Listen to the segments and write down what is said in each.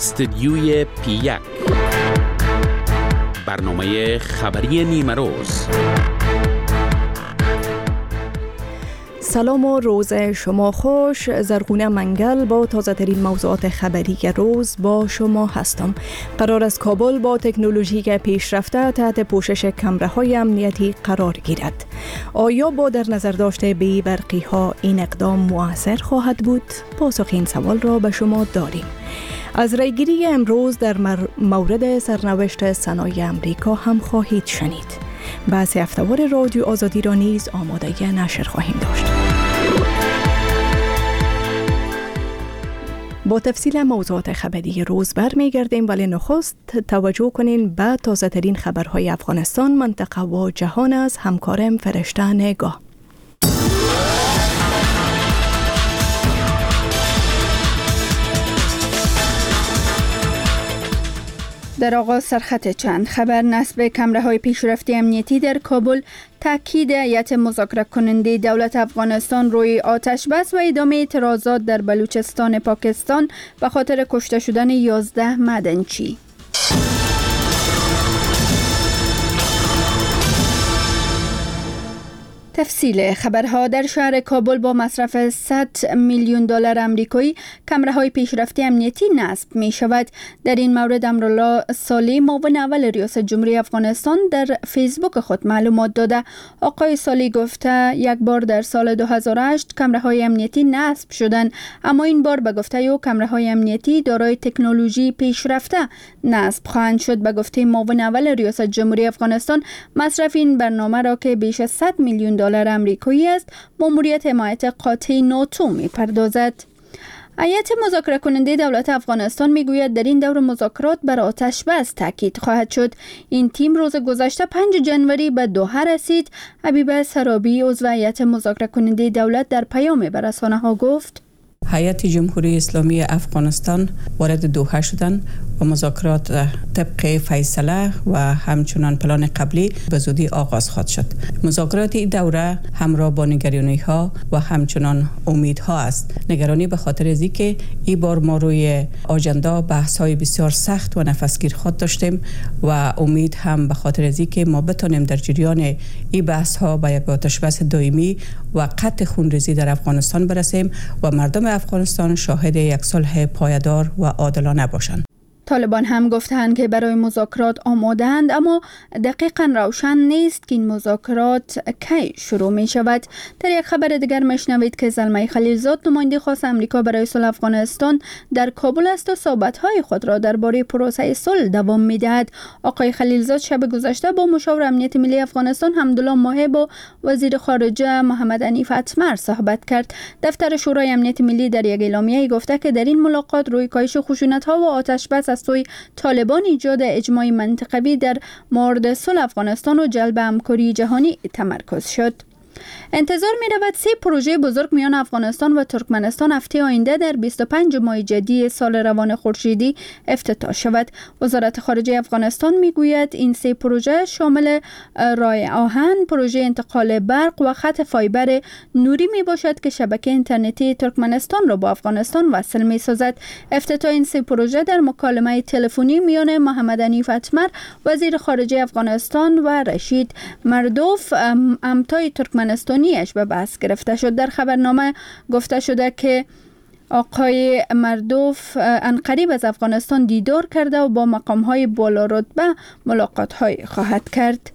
استدیوی P1 برنامه خبری نیمه روز. سلام و روز شما خوش. زرغونه منگل با تازه ترین موضوعات خبری روز با شما هستم. قرار است کابل با تکنولوژی پیشرفته تحت پوشش کمره‌های امنیتی قرار گیرد. آیا با در نظر داشته بی برقی ها این اقدام مؤثر خواهد بود؟ پاسخ این سوال را به شما داریم. از رایگیری امروز در مورد سرنوشت صنایع امریکا هم خواهید شنید. بحث هفته‌وار رادیو آزادی را نیز آماده نشر خواهیم داشت. با تفصیل موضوعات خبری روز برمیگردیم، ولی نخست توجه کنین به تازه ترین خبرهای افغانستان، منطقه و جهان از همکارم فرشته نگاه. در آغاز سرخط چند خبر. نصب کمره‌های پیشرفته امنیتی در کابل، تاکید هیئت مذاکره کننده دولت افغانستان روی آتش بس و ادامه اعتراضات در بلوچستان پاکستان به خاطر کشته شدن 11 معدنچی. تفصیل خبرها. در شهر کابل با مصرف 100 میلیون دلار آمریکایی کمره‌های پیشرفته امنیتی نصب می شود. در این مورد امرالله صالح، معاون اول ریاست جمهوری افغانستان، در فیسبوک خود معلومات داده. آقای صالح گفته یک بار در سال 2008 کمره‌های امنیتی نصب شدند، اما این بار به گفته او کمره‌های امنیتی دارای تکنولوژی پیشرفته نصب خواهند شد. به گفته معاون اول ریاست جمهوری افغانستان، مصرف این برنامه را که بیش از 100 میلیون دلار آمریکایی است، ماموریت حمایت قاطع ناتو می‌پردازد. هیئت مذاکره کننده دولت افغانستان میگوید در این دور مذاکرات بر آتش بس تاکید خواهد شد. این تیم روز گذشته 5 جنوری به دوحه رسید. حبیب سرابی، عضو هیئت مذاکره کننده دولت، در پیام به رسانه‌ها گفت: هیئت جمهوری اسلامی افغانستان وارد دوحه شدند و مذاکرات طبق فیصله و همچنان پلان قبلی به زودی آغاز خواهد شد. مذاکرات این دوره همراه با نگرانی‌ها و همچنان امیدها است. نگرانی به خاطر از اینکه این بار ما روی آجندا بحث‌های بسیار سخت و نفسگیر خود داشتیم و امید هم به خاطر از اینکه ما بتونیم در جریان این بحث‌ها به یک آتش بس دائمی و قطع خونریزی در افغانستان برسیم و مردم افغانستان شاهد یک صلح پایدار و عادلانه باشند. طالبان هم گفتند که برای مذاکرات آماده‌اند، اما دقیقاً روشن نیست که این مذاکرات کی شروع می شود. در یک خبر دیگر میشنوید که زلمه خلیلزاد، نماینده خاص آمریکا برای صلح افغانستان، در کابل است و صحبت‌های خود را درباره پروسه صلح دوام می‌دهد. آقای خلیلزاد شب گذشته با مشاور امنیت ملی افغانستان حمدالله ماهب و وزیر خارجه محمد حنیف اتمر صحبت کرد. دفتر شورای امنیت ملی در یک اعلامیه گفته که در این ملاقات روی کاهش خشونت‌ها و آتش بس از سوی طالبان ایجاد اجماع منطقوی در مورد صلح افغانستان و جلب همکاری جهانی تمرکز شد. انتظار می رود 3 پروژه بزرگ میان افغانستان و ترکمنستان هفته آینده در 25 ماه جدی سال روان خورشیدی افتتاح شود. وزارت خارجه افغانستان می گوید این 3 پروژه شامل راه آهن، پروژه انتقال برق و خط فایبر نوری می باشد که شبکه اینترنتی ترکمنستان را با افغانستان وصل می سازد. افتتاح این 3 پروژه در مکالمه تلفنی میان محمد حنیف اتمر، وزیر خارجه افغانستان، و رشید مردوف، همتای ترکمنستانیش به بحث گرفته شد. در خبرنامه گفته شده که آقای مردوف عنقریب از افغانستان دیدار کرده و با مقام‌های بالا رتبه ملاقات‌های خواهد کرد.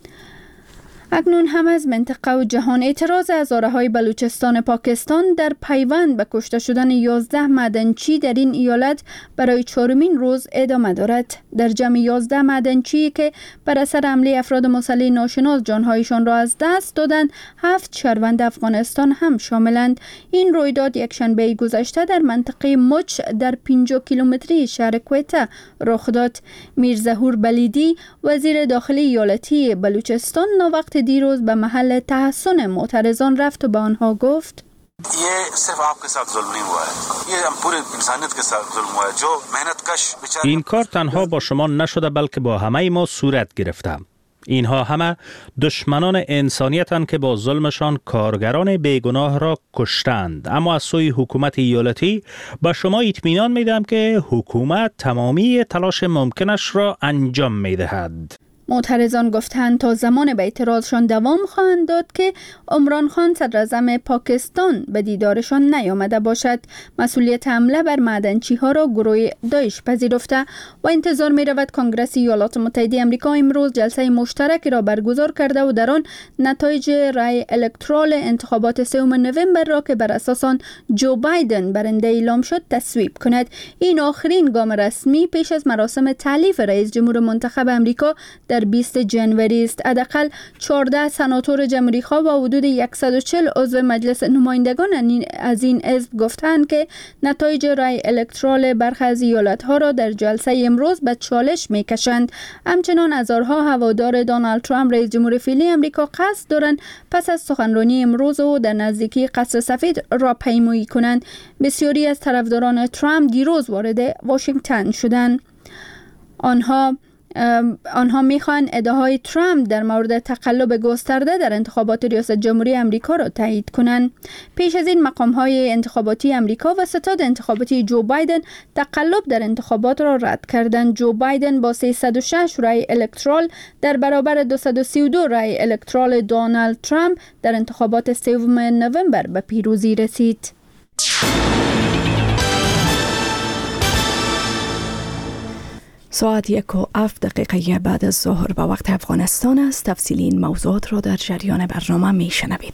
اکنون هم از منطقه و جهان. اعتراض هزاره‌های بلوچستان پاکستان در پیوند به کشته شدن 11 معدنچی در این ایالت برای 4مین روز ادامه دارد. در جمع 11 معدنچی که بر اثر حمله افراد مسلح ناشناس جانهایشان را از دست دادند، 7 شهروند افغانستان هم شاملند. این رویداد یک شنبه گذشته در منطقه مچ در 50 کیلومتری شهر کویته رخ داد. میرظهور بلیدی، وزیر داخلی ایالتی بلوچستان، وقت دیروز به محل تحصن معترضان رفت و به آنها گفت: این کار تنها با شما نشده بلکه با همه ما صورت گرفته. اینها همه دشمنان انسانیتند که با ظلمشان کارگران بیگناه را کشتند. اما از سوی حکومت ایالتی به شما اطمینان میدم که حکومت تمامی تلاش ممکنش را انجام میدهد. معترضان گفتند تا زمان به اعتراضشان دوام خواهند داد که عمران خان صدراعظم پاکستان به دیدارشان نیامده باشد. مسئولیت حمله بر معدنچی‌ها را گروه داعش پذیرفته و انتظار می رود کنگره ایالات متحده آمریکا امروز جلسه مشترک را برگزار کرده و در آن نتایج رای الکترال انتخابات 3 نوامبر را که بر اساس آن جو بایدن برنده اعلام شد تصویب کند. این آخرین گام رسمی پیش از مراسم تعلیف رئیس جمهور منتخب آمریکا در 20 جنوری است. حداقل 14 سناتور جمهوری‌خواه و حدود 140 عضو مجلس نمایندگان از این حزب گفتند که نتایج رای الکترال برخی از ایالت‌ها را در جلسه امروز به چالش می‌کشند. همچنان هزارها هوادار دونالد ترامپ رئیس جمهور فعلی آمریکا قصد دارند پس از سخنرانی امروز او در نزدیکی قصر سفید راهپیمایی کنند. بسیاری از طرفداران ترامپ دیروز وارد واشنگتن شدند. آنها میخوان ادعاهای ترامپ در مورد تقلب گسترده در انتخابات ریاست جمهوری آمریکا را تایید کنند. پیش از این مقامهای انتخاباتی آمریکا و ستاد انتخاباتی جو بایدن تقلب در انتخابات را رد کردند. جو بایدن با 306 رای الکترال در برابر 232 رای الکترال دونالد ترامپ در انتخابات 3 نوامبر به پیروزی رسید. ساعت 1:07 بعد از ظهر به وقت افغانستان است. تفصیل این موضوعات را در جریان برنامه می شنوید.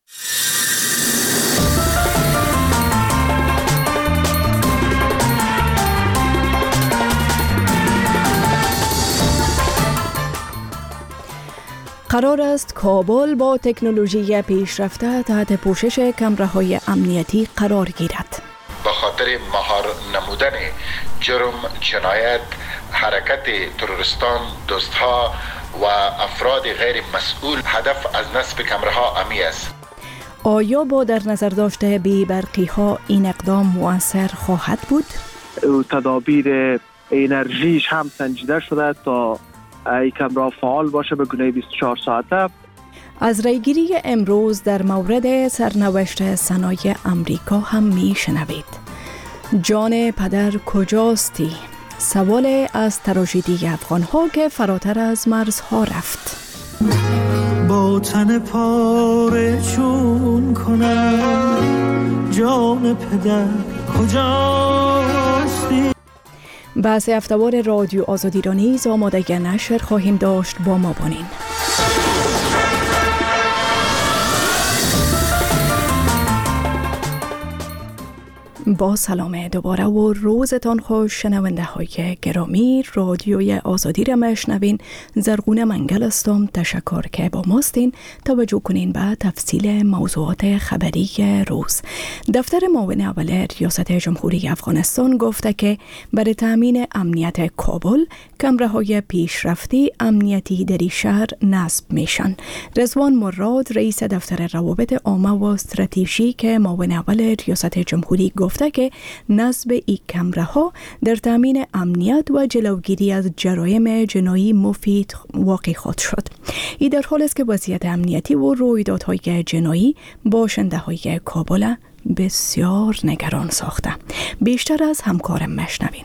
قرار است کابل با تکنولوژی پیشرفته تحت پوشش کامراهای امنیتی قرار گیرد. به خاطر مهار نمودن جرم، جنایت، حرکت تروریستان، دوستها و افراد غیر مسئول هدف از نصب کامراها امی است. آیا با در نظر داشته بی برقی ها این اقدام مؤثر خواهد بود؟ تدابیر انرژیش هم سنجیده شده تا این کامرا فعال باشه به گونه 24 ساعته. از رایگیری امروز در مورد سرنوشت صنایع امریکا هم می شنوید. جان پدر کجاستی؟ سوال از تراژدی افغان‌ها که فراتر از مرزها رفت. با تن پاره چون کنم جان پدر کجاستی؟ بحث هفته‌وار رادیو آزادی را نیز آماده نشر خواهیم داشت. با ما باشید. با سلام دوباره و روزتان خوش شنونده های گرامی. رادیوی آزادی را میشنوین. زرغونه منگل هستم. تشکر که با ماستین. توجه کنین به تفصیل موضوعات خبری روز. دفتر معاون اول ریاست جمهوری افغانستان گفته که برای تامین امنیت کابل کامراهای پیشرفته امنیتی در شهر نصب میشن. رضوان مراد رئیس دفتر روابط عامه و استراتژیک معاون اول ریاست جمهوری گفته که نصب این کامراها در تامین امنیت و جلوگیری از جرایم جنایی مفید واقع خواهد شد. این در حالی است که وضعیت امنیتی و رویدادهای جنایی باشنده های کابل بسیار نگران ساخته. بیشتر از همکارم مشنوین.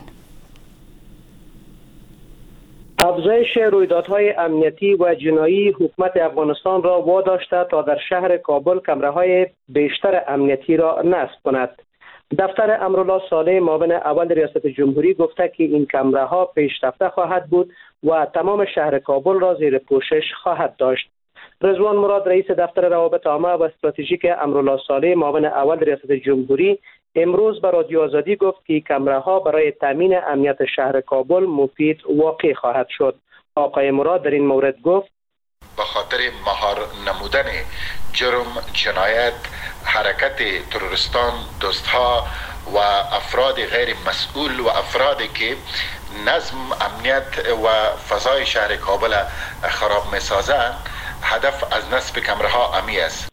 افزایش رویدادهای امنیتی و جنایی حکومت افغانستان را واداشته تا در شهر کابل کامراهای بیشتر امنیتی را نصب کند. دفتر امرالله صالح معاون اول ریاست جمهوری گفته که این کامراها پیشرفته خواهد بود و تمام شهر کابل را زیر پوشش خواهد داشت. رضوان مراد رئیس دفتر روابط عامه و استراتژیک امرالله صالح معاون اول ریاست جمهوری امروز به رادیو آزادی گفت که کامراها برای تامین امنیت شهر کابل مفید واقع خواهد شد. آقای مراد در این مورد گفت به خاطر مهار نمودن جرم، جنایت، حرکت تروریستان، دوستها و افراد غیر مسئول و افرادی که نظم، امنیت و فضای شهر کابل خراب می‌سازند، هدف از نصب کامراها امی است.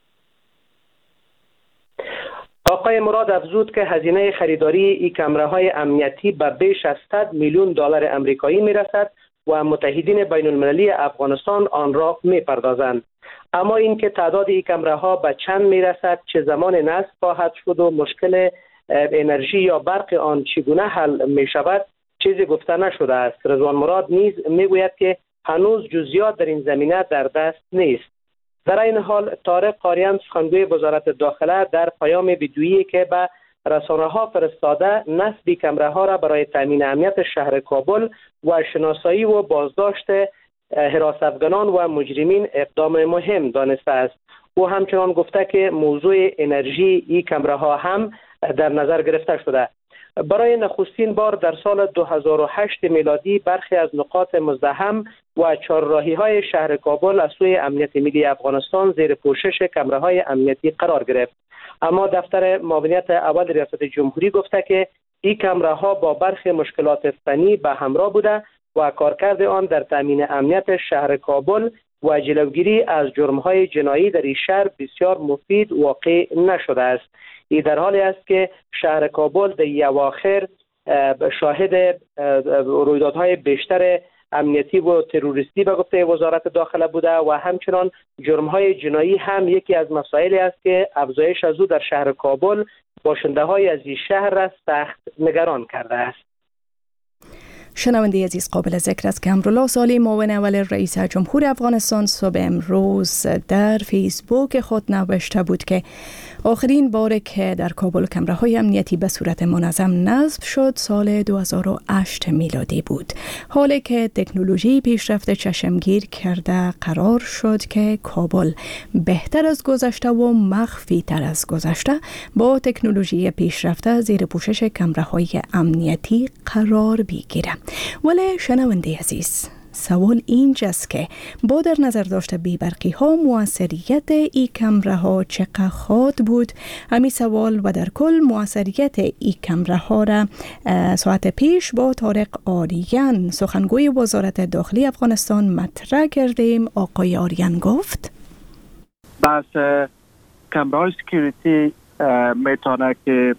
آقای مراد افزود که هزینه خریداری این کامراهای امنیتی به بیش از $100 میلیون آمریکایی میرسد و متحدین بین المللی افغانستان آن را می‌پردازند. اما اینکه تعداد این کمره‌ها به چند میرسد، چه زمان نصب خواهد شد و مشکل انرژی یا برق آن چگونه حل می شود چیزی گفته نشده است. رضوان مراد نیز میگوید که هنوز جزئیات در این زمینه در دست نیست. در این حال طارق قاریان سخنگوی وزارت داخله در پیام ویدیویی که به رسانه‌ها فرستاده نصب کمره‌ها را برای تامین امنیت شهر کابل و شناسایی و بازداشت حراست افغانان و مجرمین اقدام مهم دانسته است. او همچنان گفته که موضوع انرژی این کمره‌ها هم در نظر گرفته شده. برای نخستین بار در سال 2008 میلادی برخی از نقاط مزدحم و چهارراهی‌های شهر کابل از سوی امنیت ملی افغانستان زیر پوشش کمره‌های امنیتی قرار گرفت. اما دفتر معاونیت اول ریاست جمهوری گفته که این کمره‌ها با برخی مشکلات فنی به همراه بوده و کارکرد آن در تامین امنیت شهر کابل و جلوگیری از جرم‌های جنایی در این شهر بسیار مفید واقع نشده است. این در حالی است که شهر کابل در اواخر شاهد رویدادهای بیشتر امنیتی و تروریستی به گفته وزارت داخله بوده و همچنان جرم‌های جنایی هم یکی از مسائلی است که افزایش از او در شهر کابل باشنده‌های از این شهر را سخت نگران کرده است. شنونده عزیز، قابل ذکر است که امرالله صالح معاون اول رئیس جمهور افغانستان صبح امروز در فیسبوک خود نوشته بود که آخرین بار که در کابل کمره‌های امنیتی به صورت منظم نصب شد سال 2008 میلادی بود. حالی که تکنولوژی پیشرفت چشمگیر کرده قرار شد که کابل بهتر از گذشته و مخفی تر از گذشته با تکنولوژی پیشرفته زیر پوشش کمره‌های امنیتی قرار بگیره. ولی شنونده عزیز، سوال اینجاست که با در نظر داشته بی‌برقی ها موثریت ای کمره ها چقدر خواهد بود؟ همین سوال و در کل موثریت ای کمره ها را ساعت پیش با طارق آریان سخنگوی وزارت داخلی افغانستان مطرح کردیم. آقای آریان گفت بس کمره های سکیوریتی میتونه که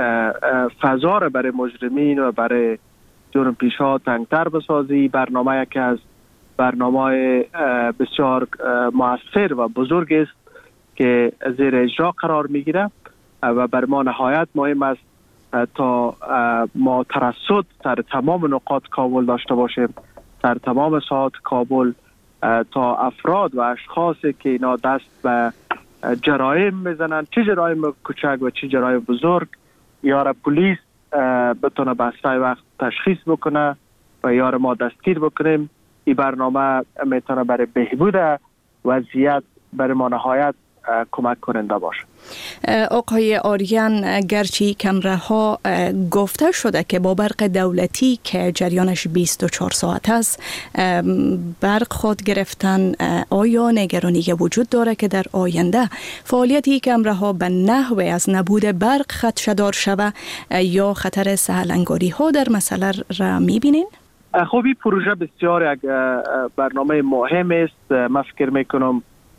فضا را برای مجرمین و برای جرم پیشا تنگتر بسازی. برنامه یکی از برنامه بسیار مؤثر و بزرگ است که زیر اجرا قرار میگیره و بر ما نهایت مهم است تا ما ترصد در تمام نقاط کابل داشته باشیم، در تمام ساحات کابل، تا افراد و اشخاصی که اینا دست به جرایم میزنن، چه جرایم کوچک و چه جرایم بزرگ، یا پلیس بتونه به اسرع وقت تشخیص بکنه و یا ما دستگیر بکنیم. این برنامه میتونه برای بهبود وضعیت برای ما نهایت کمک کننده باشه. آقای آریان، گرچه کمره ها گفته شده که با برق دولتی که جریانش 24 ساعت است برق خود گرفتن، آیا نگرانی وجود داره که در آینده فعالیتی کمره ها به نحوی از نبود برق خدشه‌دار شوه یا خطر سهلنگاری ها در مسئله را میبینین؟ خب این پروژه بسیار یک برنامه مهم است. من فکر میکنم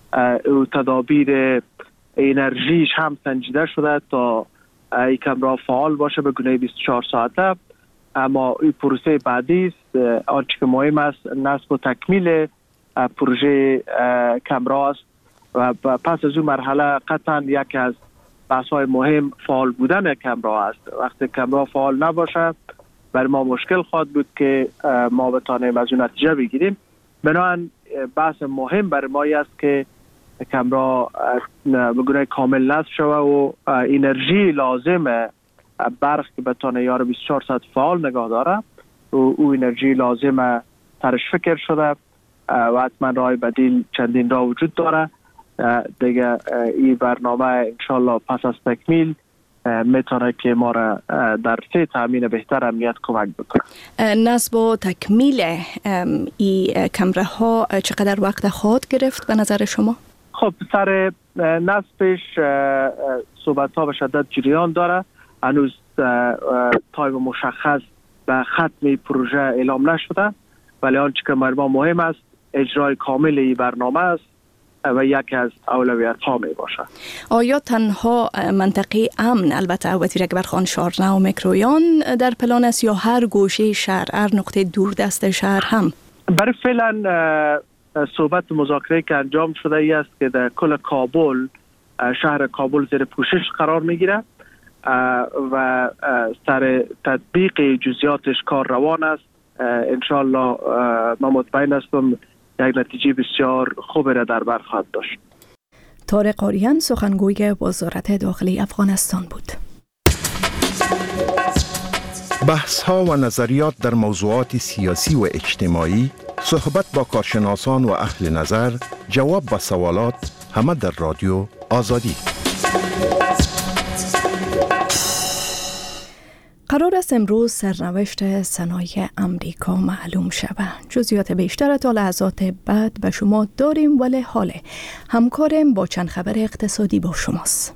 تدابیر انرژیش هم سنجیده شده تا این کمره فعال باشه به گونه 24 ساعته. اما این پروسه بعدی است. آنچه که مهم است نصب و تکمیل پروژه کمره است و پس از اون مرحله قطعا یکی از بحث‌های مهم فعال بودن کمره است. وقتی کمره فعال نباشه برای ما مشکل خواهد بود که ما بتانیم از اون نتیجه بگیریم. بنابراین بحث مهم برای ما است که کمره به گونه کامل نصب شوه و انرژی لازم برق که بتانه یار 24 ساعت فعال نگاه داره او انرژی لازم ترش فکر شده و حتما راه بدیل چندین راه وجود داره. دیگه این برنامه انشالله پس از تکمیل میتونه که ما را در سه تامین بهتر امنیت کمک بکنه. نصب و تکمیل این کمره ها چقدر وقت خواهد گرفت به نظر شما؟ خب سر نصبش صحبت ها به شدت جریان داره. هنوز تایم مشخص به ختم پروژه اعلام نشده، ولی آنچه که برای مهم است اجرای کامل این برنامه است و یکی از اولویت ها می باشه. آیا تنها منطقه امن، البته وزیر اکبر خان شارنه و مکرویان در پلان است یا هر گوشه شهر، هر نقطه دوردست شهر هم؟ برای فعلا صحبت مذاکره که انجام شده ای است که در کل کابل، شهر کابل زیر پوشش قرار میگیره و سر تطبیق جزئیاتش کار روان است. انشالله ما مطمئن هستم یک نتیجه بسیار خوبی را در بر خواهد داشت. طارق آریان سخنگوی وزارت داخلی افغانستان بود. بحث ها و نظریات در موضوعات سیاسی و اجتماعی، صحبت با کارشناسان و اهل نظر، جواب به سوالات، همه در رادیو آزادی. قرار است امروز سرنوشت صنایع امریکا معلوم شود. جزئیات بیشتر تا لحظات بعد به شما داریم، ولی حال همکارم با چند خبر اقتصادی با شماست.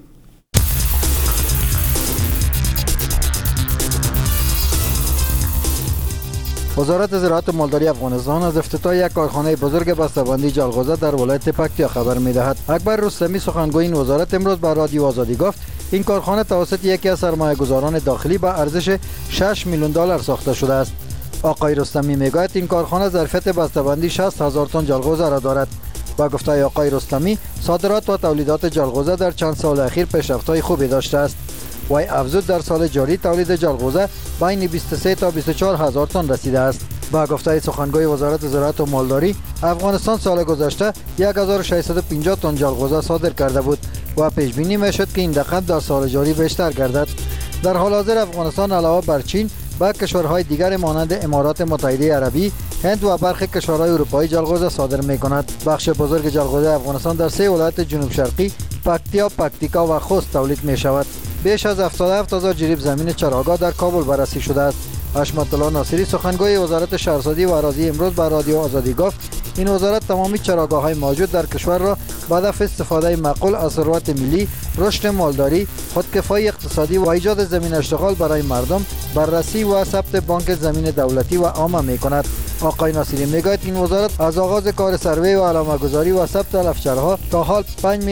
وزارت زراعت و مالداری افغانستان از افتتاح یک کارخانه بزرگ بسته‌بندی جلغوزه در ولایت پکتیا خبر می‌دهد. اکبر رستمی سخنگوی این وزارت امروز به رادیو آزادی گفت این کارخانه توسط یکی از سرمایه‌گذاران داخلی به ارزش 6 میلیون دلار ساخته شده است. آقای رستمی میگوید این کارخانه ظرفیت بسته‌بندی 60,000 تن جلغوزه را دارد. با گفته آقای رستمی صادرات و تولیدات جلغوزه در چند سال اخیر پیشرفت‌های خوبی داشته است. وی افزود در سال جاری تولید جلغوزه بین 23 تا 24 هزار تن رسیده است. با گفته سخنگوی وزارت زراعت و مالداری، افغانستان سال گذشته 1650 تن جلغوزه صادر کرده بود و پیش بینی میشد که این رقم در سال جاری بیشتر گردد. در حال حاضر افغانستان علاوه بر چین و کشورهای دیگر مانند امارات متحده عربی، هند و برخی کشورهای اروپایی جلغوزه صادر می‌کند. بخش بزرگ جلغوزه افغانستان در 3 ولایت جنوب شرقی پکتیا، پکتیکا و خوست تولید می‌شود. بیش از 77,000 جریب زمین چراگاه در کابل بررسی شده است. حشمت الله ناصری سخنگوی وزارت شهرسازی و اراضی امروز به رادیو آزادی گفت این وزارت تمامی چراگاه‌های موجود در کشور را به هدف استفاده معقول از ثروت ملی، رشد مالداری، خودکفایی اقتصادی و ایجاد زمین اشتغال برای مردم بررسی و ثبت بانک زمین دولتی و عامه می‌کند. آقای ناصری میگوید این وزارت از آغاز کار سروی و علامه‌گذاری و ثبت علفچرها تا حال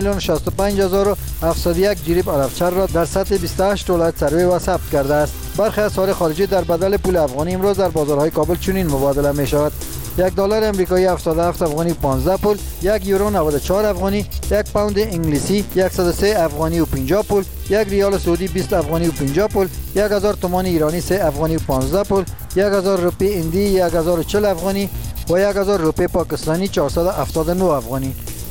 5,65,701 جریب علفچر را در سطح 28 ولایت سروی و ثبت کرده است. برخی اسعار خارجی در بدل پول افغانی امروز در بازارهای کابل چنین مبادله می‌شود: $1 امریکایی 77 افغانی 15 پول، 1 یورو 94 افغانی، 1 پوند انگلیسی 103 افغانی و 50 پول، 1 ریال سعودی 20 افغانی و 50 پول، 1000 تومان ایرانی 3 افغانی و 15 پول، 1000 روپی هندی 1040 افغانی و 1000 روپی پاکستانی 479 افغانی.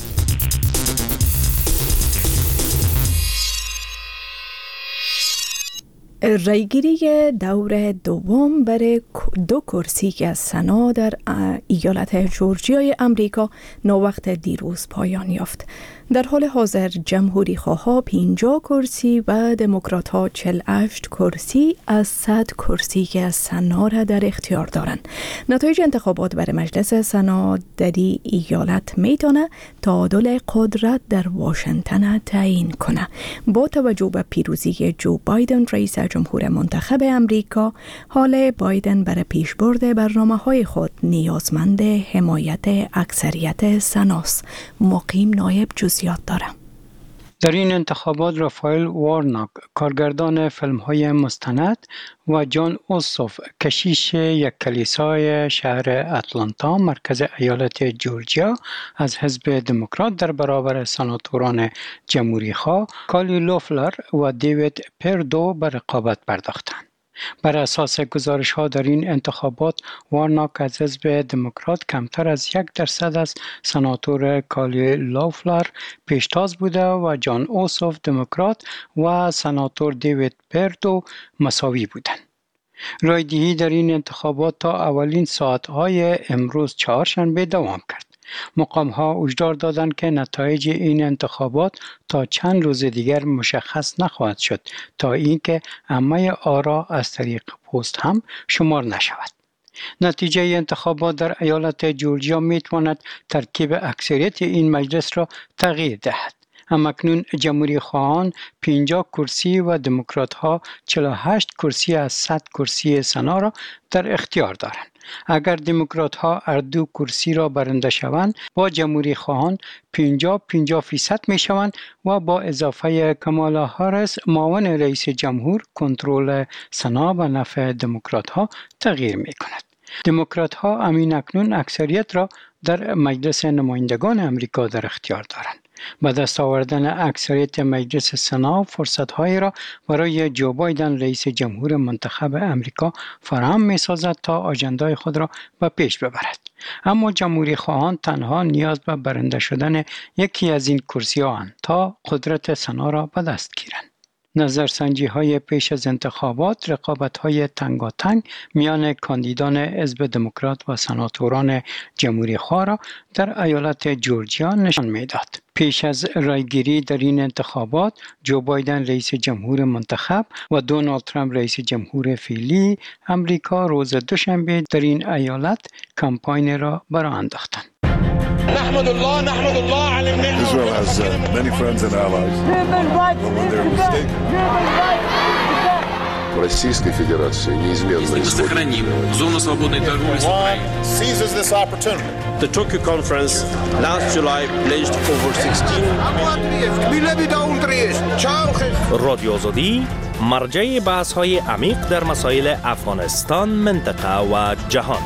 رایگیری دور دوم برای 2 کرسی از سنا در ایالت جورجیای امریکا ناوقت دیروز پایان یافت. در حال حاضر جمهوری خواها 50 کرسی و دموکرات ها 48 کرسی از 100 کرسی که از سنا را در اختیار دارند. نتایج انتخابات برای مجلس سنا در ایالت میتونه تعادل قدرت در واشنگتن تعیین کنه. با توجه به پیروزی جو بایدن رئیس جمهور منتخب امریکا، حال بایدن برای پیشبرد برنامه‌های خود نیازمند حمایت اکثریت سناست. مقیم نایب جزئیات دارم. در این انتخابات رافائل وارناک، کارگردان فیلم‌های مستند، و جان اوسوف، کشیش یک کلیسای شهر اتلانتا مرکز ایالت جورجیا از حزب دموکرات در برابر سناتوران جمهوری‌خواه کالی لوفلر و دیوید پردو به رقابت پرداختند. بر اساس گزارش‌ها در این انتخابات، وارناک از حزب دموکرات کمتر از 1% از سناتور کالی لوفلر پیشتاز بوده و جان اوسوف دموکرات و سناتور دیوید پردو مساوی بودند. رایدهی در این انتخابات تا اولین ساعت‌های امروز چهارشنبه دوام کرد. مقام‌ها هشدار دادند که نتایج این انتخابات تا چند روز دیگر مشخص نخواهد شد تا اینکه همه آرا از طریق پست هم شمار نشود. نتیجه انتخابات در ایالت جورجیا میتواند ترکیب اکثریت این مجلس را تغییر دهد. همکنون جمهوری خواهان 50 کرسی و دموکرات ها 48 کرسی از 100 کرسی سنا را در اختیار دارند. اگر دموکرات ها هر 2 کرسی را برنده شوند، با جمهوری خواهان 50% می شوند و با اضافه کامالا هاریس معاون رئیس جمهور کنترل سنا به نفع دموکرات ها تغییر می کند. دموکرات ها امین اکنون اکثریت را در مجلس نمایندگان امریکا در اختیار دارند. با دست آوردن اکثریت مجلس سنا فرصت‌هایی را برای جو بایدن رئیس جمهور منتخب امریکا فراهم می‌سازد تا آژندای خود را به پیش ببرد. اما جمهوری خواهان تنها نیاز به برنده شدن یکی از این کرسی‌هاند تا قدرت سنا را به دست گیرند. نظرسنجی های پیش از انتخابات رقابت های تنگاتنگ میان کاندیدان حزب دموکرات و سناتوران جمهوری خواه را در ایالت جورجیا نشان میداد. پیش از رایگیری در این انتخابات جو بایدن رئیس جمهور منتخب و دونالد ترامپ رئیس جمهور فعلی امریکا روز دوشنبه در این ایالت کمپاین را برآ انداختند. نحمد الله على النعمة. Israel has many friends and allies. But when they're mistaken. Российской Федерации неизменно сохраним зону свободной торговли с Украиной. Seizes this opportunity. The Tokyo conference last July pledged over 16 رادیو آزادی مرجع بحث‌های عمیق در مسائل افغانستان، منطقه و جهان.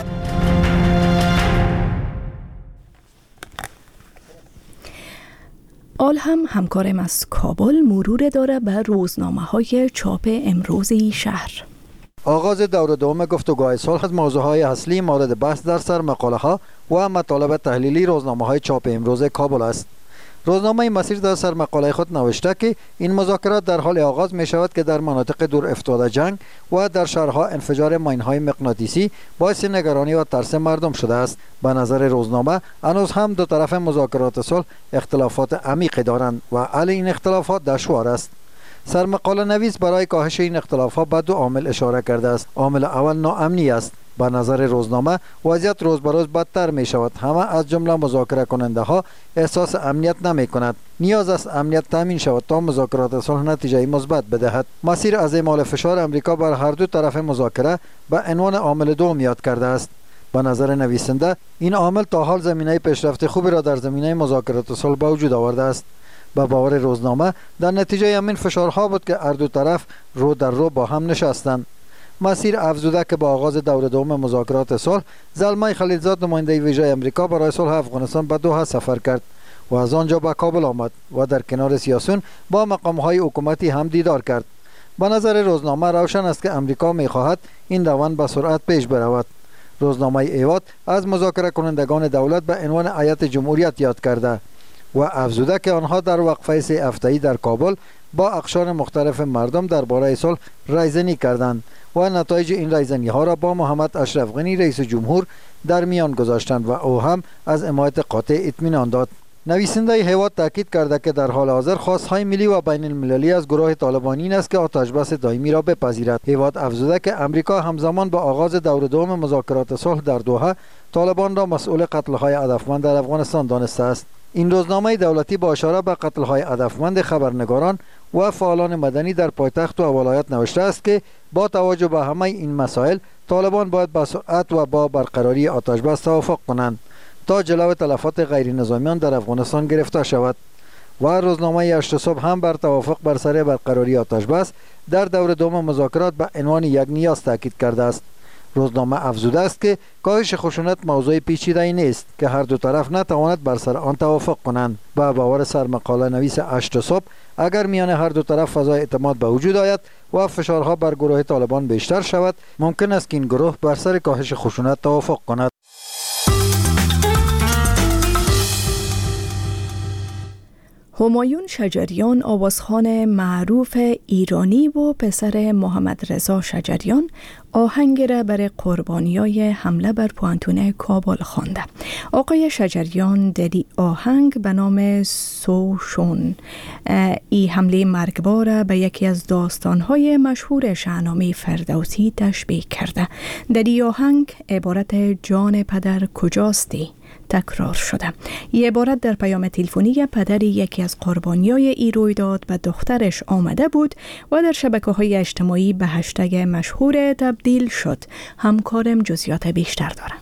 آل هم همکارم از کابل مرور داره به روزنامه‌های چاپ امروزی شهر. آغاز دور دوم گفتگوهای صلح از موضوعهای اصلی مورد بحث در سر مقاله ها و مطالب تحلیلی روزنامه‌های چاپ امروز کابل است. روزنامه مسیر در سر مقاله خود نوشته که این مذاکرات در حال آغاز می شود که در مناطق دور افتاده جنگ و در شهرها انفجار ماین‌های مغناطیسی باعث نگرانی و ترس مردم شده است. به نظر روزنامه هنوز هم دو طرف مذاکرات صلح اختلافات عمیقی دارند و حل این اختلافات دشوار است. سرمقاله نویس برای کاهش این اختلافات به دو عامل اشاره کرده است. عامل اول ناامنی است. به نظر روزنامه وضعیت روز به روز بدتر می شود. همه از جمله مذاکره کننده ها احساس امنیت نمی کند. نیاز است امنیت تامین شود تا مذاکرات صلح نتیجه مثبت بدهد. مسیر از اعمال فشار امریکا بر هر دو طرف مذاکره به عنوان عامل دوم یاد کرده است. به نظر نویسنده این عامل تا حال زمینه پیشرفت خوبی را در زمینه مذاکرات صلح به وجود آورده است. به باور روزنامه در نتیجه همین فشارها بود که هر دو طرف رو در رو با هم نشستند. مسیر افزوده که با آغاز دور دوم مذاکرات صلح زلمه خلیلزاد نماینده ویژه امریکا برای صلح افغانستان به دوحه سفر کرد و از آنجا به کابل آمد و در کنار سیاسیون با مقامهای حکومتی هم دیدار کرد. به نظر روزنامه روشن است که امریکا می‌خواهد این روند به سرعت پیش برود. روزنامه ایواد از مذاکره کنندگان دولت به عنوان هیئت جمهوریت یاد کرده و افزوده که آنها در وقفه 3 هفته‌ای در کابل با اقشار مختلف مردم درباره صلح رایزنی کردند و نتایج این رایزنی ها را با محمد اشرف غنی رئیس جمهور در میان گذاشتند و او هم از حمایت قاطع اطمینان داد. نویسنده هیواد تاکید کرده که در حال حاضر خواستهای ملی و بین المللی از گروه طالبانی این است که آتشبس دائمی را بپذیرد. هیواد افزوده که امریکا همزمان با آغاز دور دوم مذاکرات صلح در دوحه طالبان را مسئول قتل‌های هدفمند در افغانستان دانسته است. این روزنامه دولتی با اشاره به قتل‌های هدفمند خبرنگاران و فعالان مدنی در پایتخت و ولایت نوشته است که با توجه به همه این مسائل طالبان باید با سرعت و با برقراری آتشبس توافق کنند تا جلو تلفات غیر نظامیان در افغانستان گرفته شود. و روزنامه 8 صبح هم بر توافق بر سر برقراری آتشبس در دور دوم مذاکرات به عنوان یک نیاز تاکید کرده است. روزنامه افزوده است که کاهش خشونت موضوع پیچیده‌ای نیست که هر دو طرف نتواند بر سر آن توافق کنند. با باور سرمقاله نویس 8 صبح اگر میان هر دو طرف فضای اعتماد به وجود آید و فشارها بر گروه طالبان بیشتر شود ممکن است که این گروه بر سر کاهش خشونت توافق کند. همایون شجریان آوازخوان معروف ایرانی و پسر محمد رضا شجریان آهنگ را برای قربانیای حمله بر پوانتون کابل خوانده. آقای شجریان در آهنگ به نام سوشون ای حمله مرگبار به یکی از داستانهای مشهور شاهنامه فردوسی تشبیه کرده. در این آهنگ عبارت جان پدر کجاستی تکرار شده. این عبارت در پیام تلفنی پدر یکی از قربانیای ای رویداد به دخترش آمده بود و در شبکه‌های اجتماعی به هشتگ مشهور تبدیل شد. همکارم جزئیات بیشتر داره.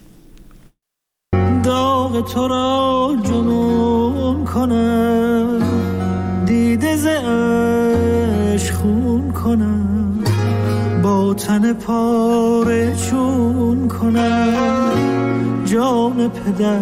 داغ تو را جنون کنم، دیده ز عشق خون کنم، با با تن پاره چون کنم جان پدر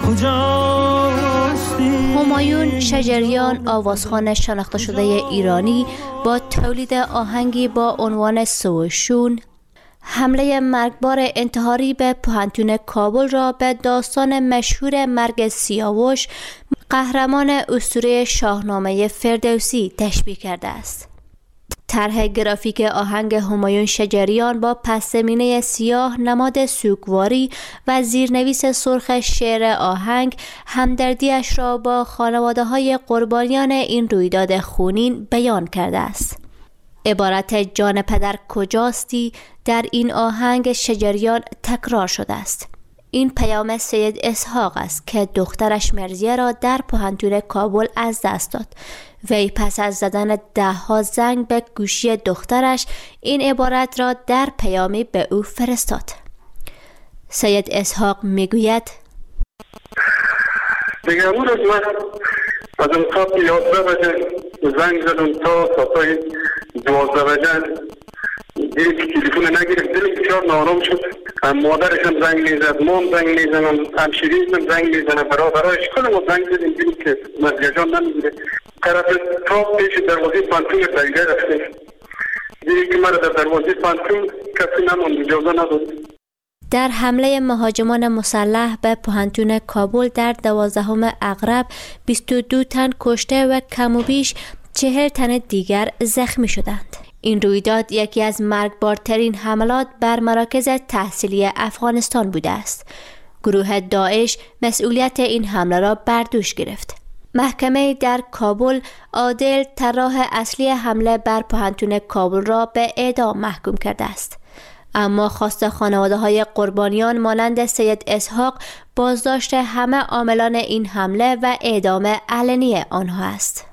کجاستی. همایون شجریان آوازخوان شناخته شده ایرانی با تولید آهنگی با عنوان سوشون حمله مرگبار انتحاری به پوهنتون کابل را به داستان مشهور مرگ سیاوش قهرمان اسطوره شاهنامه فردوسی تشبیه کرده است. طرح گرافیک آهنگ همایون شجریان با پس‌زمینه سیاه، نماد سوگواری و زیرنویس سرخ شعر آهنگ همدردیش را با خانواده‌های قربانیان این رویداد خونین بیان کرده است. عبارت جان پدر کجاستی در این آهنگ شجریان تکرار شده است. این پیام سید اسحاق است که دخترش مرضیه را در پوهنتون کابل از دست داد. وی پس از زدن 10 زنگ به گوشی دخترش این عبارت را در پیامی به او فرستاد. سید اسحاق میگوید دیگه اون روز من از اون ساعت 11 بجه زنگ زدم تا ساعت 12 بجه دیگه تلفن نگرفت، دل بسیار نارام شد. مادرش هم زنگ میزد، مام زنگ میزنم، همشیریش هم زنگ میزنم، برادرایش کلم زنگ زدیم دیدیم که مرضیه جان نمیگیره. طرف تا پیش دروازه پانتون دقیقه رفته دیگه که مرا در دروازه پانتون کسی نماند، اجازه نداد. در حمله مهاجمان مسلح به پوهنتون کابل در 12 اغرب 22 تن کشته و کم و بیش 40 تن دیگر زخمی شدند. این رویداد یکی از مرگبارترین حملات بر مراکز تحصیلی افغانستان بوده است. گروه داعش مسئولیت این حمله را بر دوش گرفت. محکمه در کابل عادل طراح اصلی حمله بر پوهنتون کابل را به اعدام محکوم کرده است. اما خواست خانواده‌های قربانیان مانند سید اسحاق بازداشت همه عاملان این حمله و اعدام علنی آنها است.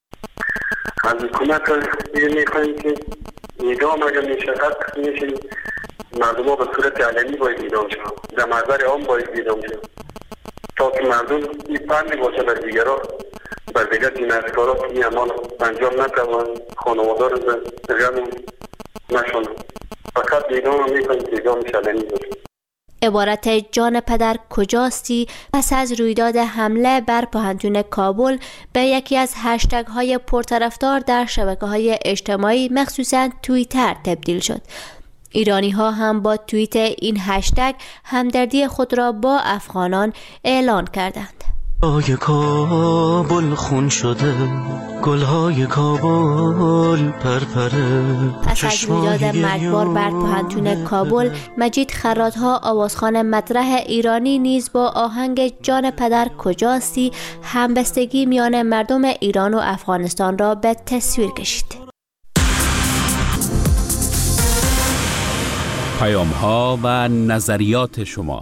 از حکومت میخواهیم که اعدام اگر میشه حق میشه مردم ها به صورت علنی باید اعدام شد، در محضر عام باید اعدام شد تا که مردم این پندی باشه بر دیگران، بر دیگر جنایتکاران این اعمال انجام نتوان، خانواده رو غم نشون. فقط اعدام هم میخواهیم که اعدامش علنی باشه. عبارت جان پدر کجاستی پس از رویداد حمله بر پوهنتون کابل به یکی از هشتگ های پرطرفدار در شبکه‌های اجتماعی مخصوصاً توییتر تبدیل شد. ایرانی ها هم با توییت این هشتگ همدردی خود را با افغانان اعلان کردند. گلهای کابل خون شده، گلهای کابل پرپره. پس از رویداد مرگبار بر پوهنتون کابل، مجید خرات‌ها آوازخوان مطرح ایرانی نیز با آهنگ جان پدر کجاستی همبستگی میان مردم ایران و افغانستان را به تصویر کشید. پیام‌ها و نظریات شما.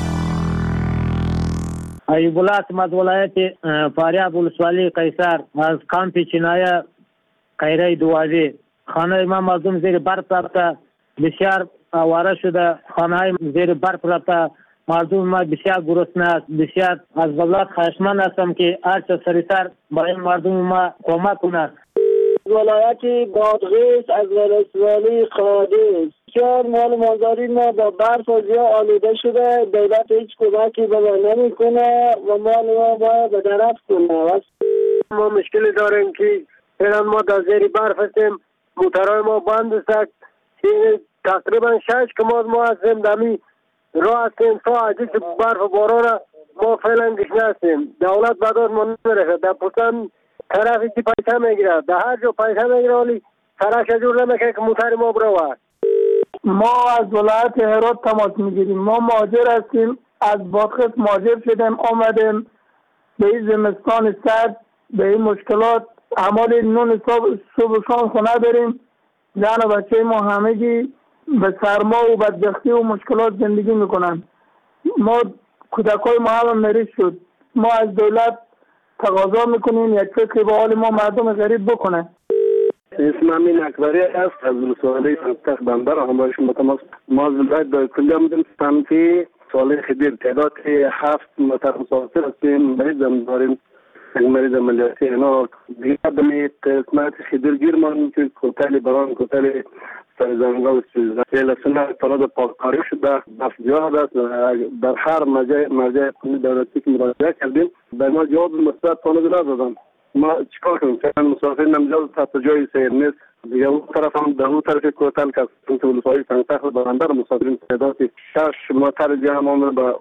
ایوب الله احمد ولایت فاریاب ولسوالی قیصر از کامپ چینایه قیره دوازی. خانه ما مردم زیر برف رفته، بسیار آواره شده. خانه های زیر برف رفته، مردم ما بسیار گرسنه است. بسیار از دولت خواهشمند هستم که هرچه سریعتر با این مردم ما کمک کند. ولایت بادغیس از ولسوالی قادس بسیار مال مازاری ما با برف و زیا آلوده شده. دولت هیچ کمکی به ما نمیکنه و مال ما باید به درف کنه. ما مشکلی داریم که فعلا ما در زیر برف هستیم، موترهای ما بند است. تقریبا 6 کماد ما هستیم دمی راه هستیم تا عجیز برف و باران ما فعلا گشنه هستیم. دولت بدار ما نمیرسه. در پوستان طرفی که پیسه میگیره، در هر جا پیسه میگیره ولی سرش جور نمیکنه که موتر ما بروه. ما از ولایت هرات تماس میگیریم. ما مهاجر هستیم، از بادغیس مهاجر شدیم آمدیم به این زمستان سرد، به این مشکلات. اعمال نون صبح شام خونه داریم، زن و بچه ما همگی به سرما و بدبختی و مشکلات زندگی میکنن. ما کودکای ما هم مریض شد. ما از دولت تقاضا میکنیم یک فکر به حال ما مردم غریب بکنه. اسم امین اکبری است از ولسوالی سنتخ بندر. هم با شما تماس. ما از ولایت دای کلیه بودیم سمتی سال خدیر تعداد 7 موتر مسافر هستیم. مریض هم داریم. مریض عملیاتی اینا دیگه به قسمت خیدرگیر ما که کوتل بران کوتل سرزنگا و سیل سنه فراد پاککاری شده بس زیاد است. در هر مرجع قانونی دولتی که مراجعه کردیم به ما جواب مثبت تانه ندادن. ما چیکار کنیم؟ فعلا مسافر نمجاز تحت جای سیر نیست. دیگه اون طرف هم در اون طرف کوتل که سمت ولسوالی سنگتخت برنده رو مسافرین تعداد 6 متر جمع با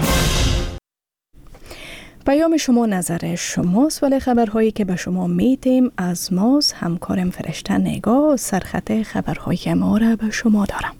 پیام شما نظر شماست، ولی خبرهایی که به شما میتیم از ماست. همکارم فرشته نگاه سرخط خبرهای ما را به شما دارم.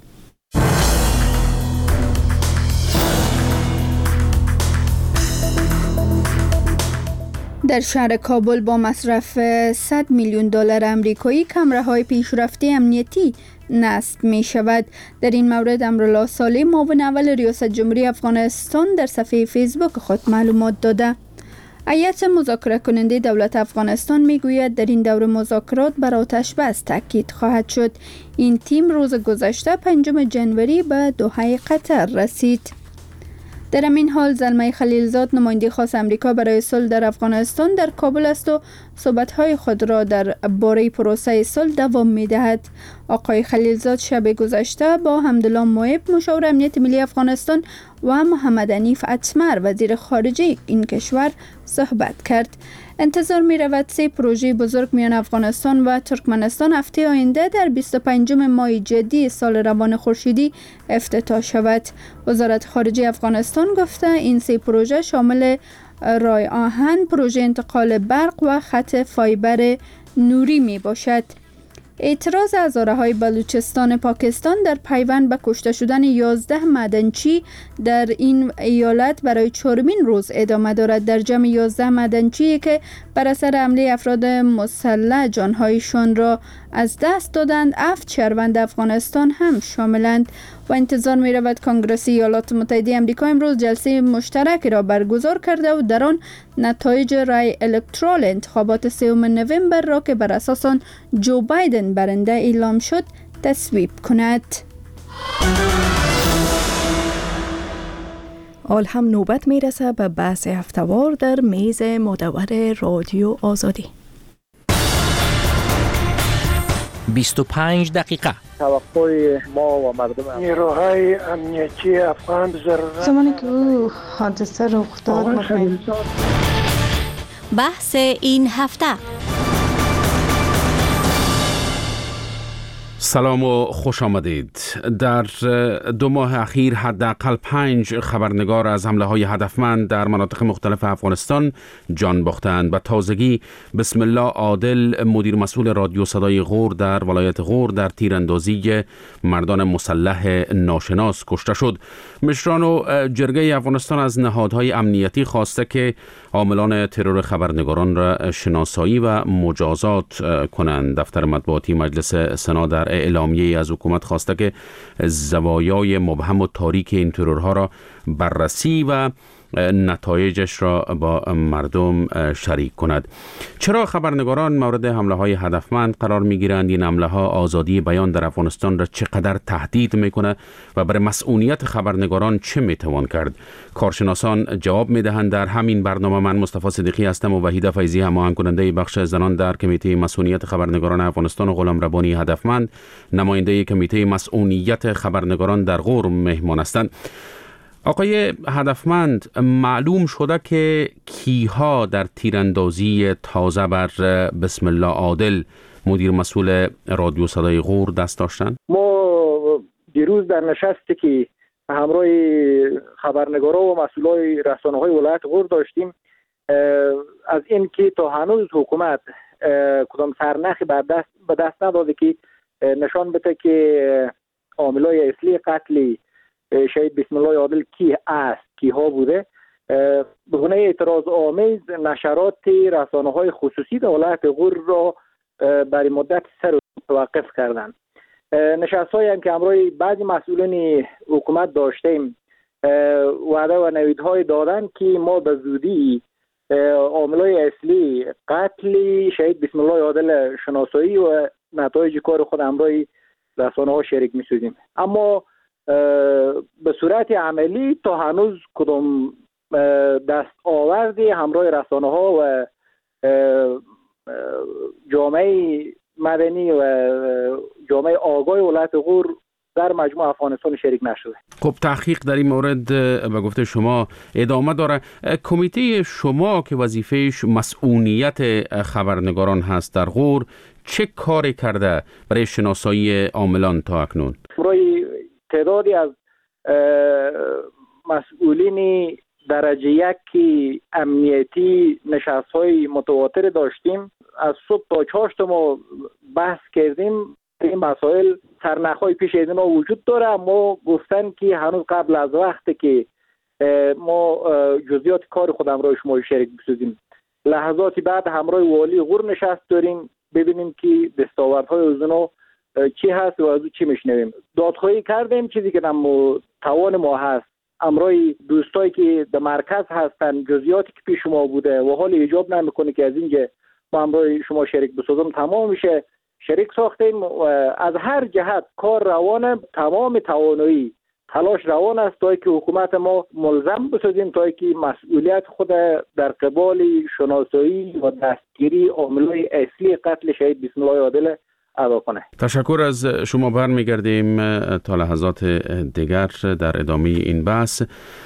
در شهر کابل با مصرف 100 میلیون دلار آمریکایی کامراهای پیشرفته امنیتی نصب می شود. در این مورد امرالله صالح معاون اول ریاست جمهوری افغانستان در صفحه فیسبوک خود معلومات داده. هیئت مذاکره کننده دولت افغانستان می گوید در این دور مذاکرات بر آتش بس تاکید خواهد شد. این تیم روز گذشته 5 جنوری به دوحه قطر رسید. در همین حال زلمه خلیلزاد نماینده خاص امریکا برای صلح در افغانستان در کابل است و صحبت‌های خود را در باره پروسه صلح دوام می‌دهد. آقای خلیلزاد شب گذشته با حمدالله موعب مشاور امنیت ملی افغانستان و محمد حنیف اتمر وزیر خارجه این کشور صحبت کرد. انتظار می رود 3 پروژه بزرگ میان افغانستان و ترکمنستان هفته آینده در 25 ماه جدی سال روان خورشیدی افتتاح شود. وزارت خارجه افغانستان گفته این 3 پروژه شامل رای آهن، پروژه انتقال برق و خط فایبر نوری می باشد. اعتراض هزاره‌های بلوچستان پاکستان در پیوند به کشته شدن 11 معدنچی در این ایالت برای 4مین روز ادامه دارد. در جمع 11 معدنچی که بر اثر حمله افراد مسلح جانهایشان را از دست دادند 7 شهروند افغانستان هم شاملند و انتظار می رود کنگره ایالات متحده آمریکا امروز جلسه مشترک را برگزار کرده و در آن نتایج رای الکترال انتخابات 3 نوامبر را که بر اساس آن جو بایدن برنده اعلام شد تصویب کند. حال هم نوبت می رسد به بحث هفته‌وار در میز مدور رادیو آزادی. 25 دقیقه توقع ما و مردم نیروهای امنیتی افغان ضرورت زمانی که او حادثه رخ داد بحث این هفته. سلام و خوش آمدید. در 2 ماه اخیر حداقل 5 خبرنگار از حمله‌های هدفمند در مناطق مختلف افغانستان جان باختند. به تازگی بسم الله عادل مدیر مسئول رادیو صدای غور در ولایت غور در تیراندازی مردان مسلح ناشناس کشته شد. مشران و جرگه افغانستان از نهادهای امنیتی خواسته که عاملان ترور خبرنگاران را شناسایی و مجازات کنند. دفتر مطبوعاتی مجلس سنا در اعلامیه از حکومت خواسته که زوایای مبهم و تاریک این ترورها را بررسی و نتایجش را با مردم شریک کند. چرا خبرنگاران مورد حمله های هدفمند قرار می گیرند؟ این حمله ها آزادی بیان در افغانستان را چقدر تهدید میکنه و برای مسئولیت خبرنگاران چه میتوان کرد؟ کارشناسان جواب میدهند. در همین برنامه من مصطفی صدیقی هستم و وحیده فیضی هماهنگ کننده بخش زنان در کمیته مسئولیت خبرنگاران افغانستان و غلام ربانی هدفمند نماینده کمیته مسئولیت خبرنگاران در غور مهمان هستند. آقای هدفمند، معلوم شده که کیها در تیراندازی تازه بر بسم الله عادل مدیر مسئول رادیو صدای غور دست داشتن؟ ما دیروز در نشستی که همراه خبرنگارا و مسئولای رسانه‌های ولایت غور داشتیم از این که تا هنوز حکومت کدام سرنخی به دست نداده که نشان بده که عاملای اصلی قتل شهید بسم الله عادل کی است، کی ها بوده، به گونه اعتراض آمیز نشرات رسانه‌های خصوصی در ولایت غور را برای مدت سر توقف کردند. نشست‌هایی هم که همراه بعضی مسئولین حکومت داشتیم وعده و نویدهای دادن که ما به زودی عاملای اصلی قتل شهید بسم الله عادل شناسایی و نتایج کار خود همراه رسانه‌ها شریک می‌سازیم. اما به صورت عملی تا هنوز کدام دست آوردی همراه رسانه‌ها و جامعه مدنی و جامعه آگاه ولایت غور در مجموع افغانستان شریک نشده. خب تحقیق در این مورد به گفته شما ادامه داره. کمیته شما که وظیفهش مسئولیت خبرنگاران هست در غور چه کاری کرده برای شناسایی عاملان تا اکنون؟ برای تعدادی از مسئولین درجه یکی امنیتی نشست‌های متواتر داشتیم. از صبح تا 4 ما بحث کردیم. این مسائل سرنخ‌های پیش از اینا وجود داره. ما گفتن که هنوز قبل از وقتی که ما جزئیات کار خودم را شما شریک بسازیم. لحظاتی بعد همراه والی غور نشست داریم ببینیم که دستاوردهای اونا چی هست و از چی میشنویم. دادخواهی کردیم چیزی که توان ما هست. امرای دوستایی که در مرکز هستن جزئیاتی که پیش ما بوده و حال ایجاب نمیکنه که از اینجا ما امرای شما شریک بسازم تمام میشه. شریک ساختیم و از هر جهت کار روانه، تمام توانایی تلاش روان است تا که حکومت ما ملزم بسازیم تا که مسئولیت خود در قبال شناسایی و دستگیری عاملای اصلی قتل شهید بسم الله عادل ادا کنه. تشکر از شما. برمیگردیم تا لحظات دیگر در ادامه این بحث.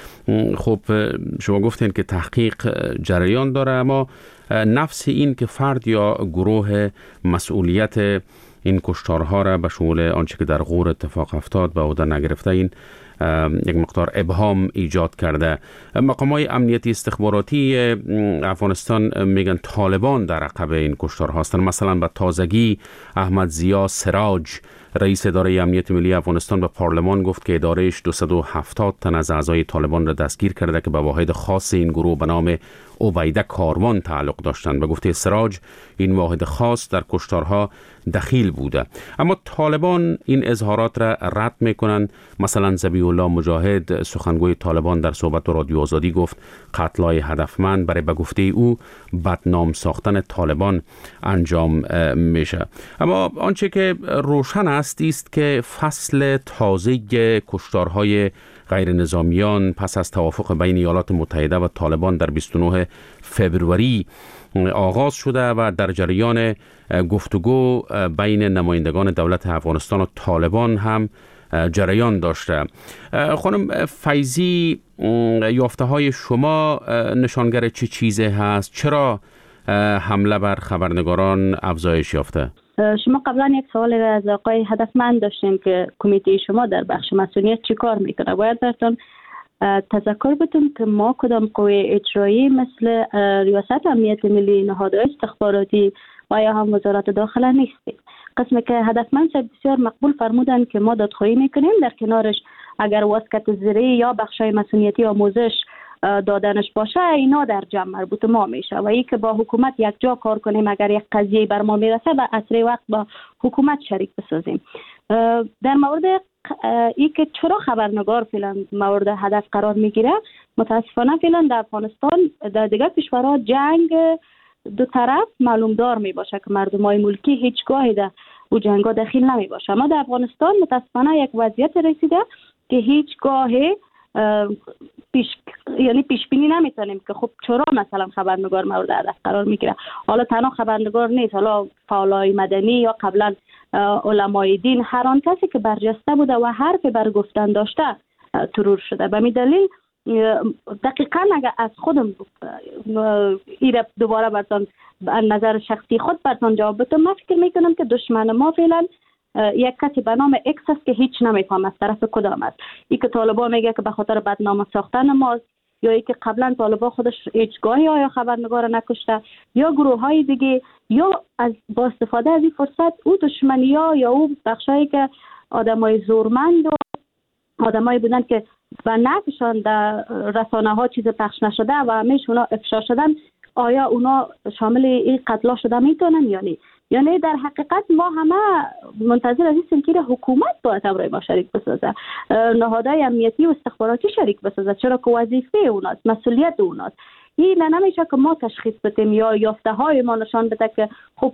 خب شما گفتین که تحقیق جریان داره، اما نفس این که فرد یا گروه مسئولیت این کشتارها را به شمول آنچه که در غور اتفاق افتاد به عهده نگرفته، این یک مقدار ابهام ایجاد کرده. مقامات امنیتی استخباراتی افغانستان میگن طالبان در عقب این کشتارها هستند. مثلا به تازگی احمد ضیا سراج رئیس اداره امنیت ملی افغانستان به پارلمان گفت که ادارهش 270 تن از اعضای طالبان را دستگیر کرده که به واحد خاص این گروه به نام عبیده کاروان تعلق داشتند. به گفته سراج این واحد خاص در کشتارها دخیل بوده. اما طالبان این اظهارات را رد میکنند. مثلا ذبیح الله مجاهد سخنگوی طالبان در صحبت با رادیو آزادی گفت قتل‌های هدفمند برای به گفته او بدنام ساختن طالبان انجام میشه. اما آنچه که روشن است که فصل تازه کشتارهای غیر نظامیان پس از توافق بین ایالات متحده و طالبان در 29 فوریه آغاز شده و در جریان گفتگو بین نمایندگان دولت افغانستان و طالبان هم جریان داشته. خانم فیضی، یافته های شما نشانگر چه چیزی هست؟ چرا حمله بر خبرنگاران افزایش یافته؟ شما قبلا یک سوال از آقای هدفمند داشتیم که کمیته شما در بخش مسئولیت چی کار میکنه. باید براتون تذکر بدم که ما کدام قوه اجرایی مثل ریاست امنیت ملی، نهادهای استخباراتی و یا هم وزارت داخله نیستیم. قسمی که هدفمند بسیار مقبول فرمودن که ما دادخواهی میکنیم، در کنارش اگر واسکت زیری یا بخشای مسئولیتی آموزش دادنش باشه اینا در جمع مربوط ما میشه و ای که با حکومت یک جا کار کنیم اگر یک قضیه بر ما میرسه به اسرع وقت با حکومت شریک بسازیم. در مورد ای که چرا خبرنگار فعلا مورد هدف قرار میگیره، متاسفانه فعلا در افغانستان در دیگر کشورها جنگ دو طرف معلوم دار می باشه که مردمای ملکی هیچگاهی در او جنگا دخیل نمی باشه. ما در افغانستان متاسفانه یک وضعیت رسیده که هیچگاهی پیش بینی نمیتونیم که خب چرا مثلا خبرنگار مورد هدف قرار میگیره. حالا تنها خبرنگار نیست، حالا فعالای مدنی یا قبلا علمای دین، هر آن کسی که برجسته بوده و حرفی بر گفتن داشته ترور شده. به همین دلیل دقیقاً اگر از خودم ایره دوباره براتون نظر شخصی خود براتون جواب بدم، من فکر میکنم که دشمن ما فعلا یک کسی به نام اکس است که هیچ نمیفهم از طرف کدام است. ای که طالبان میگه که به خاطر بدنام ساختن ماست، یا ای که قبلا طالبان خودش هیچگاهی آیا خبرنگار نکشته، یا گروه های دیگه، یا از با استفاده از این فرصت او دشمنی ها یا او بخشایی که آدمای زورمند و آدمایی بودن که و نفشان در رسانه ها چیز پخش نشده و همیشه اونا افشا شدن، آیا اونا شامل این قتلا شده میتونن یا نه؟ یعنی در حقیقت ما همه منتظر از این که حکومت باید امرای ما شریک بسازه، نهادهای امنیتی و استخباراتی شریک بسازه، چرا که وظیفه اوناست، مسئولیت اوناست. این نمیشه که ما تشخیص بدیم یا یافته های ما نشان بده که خب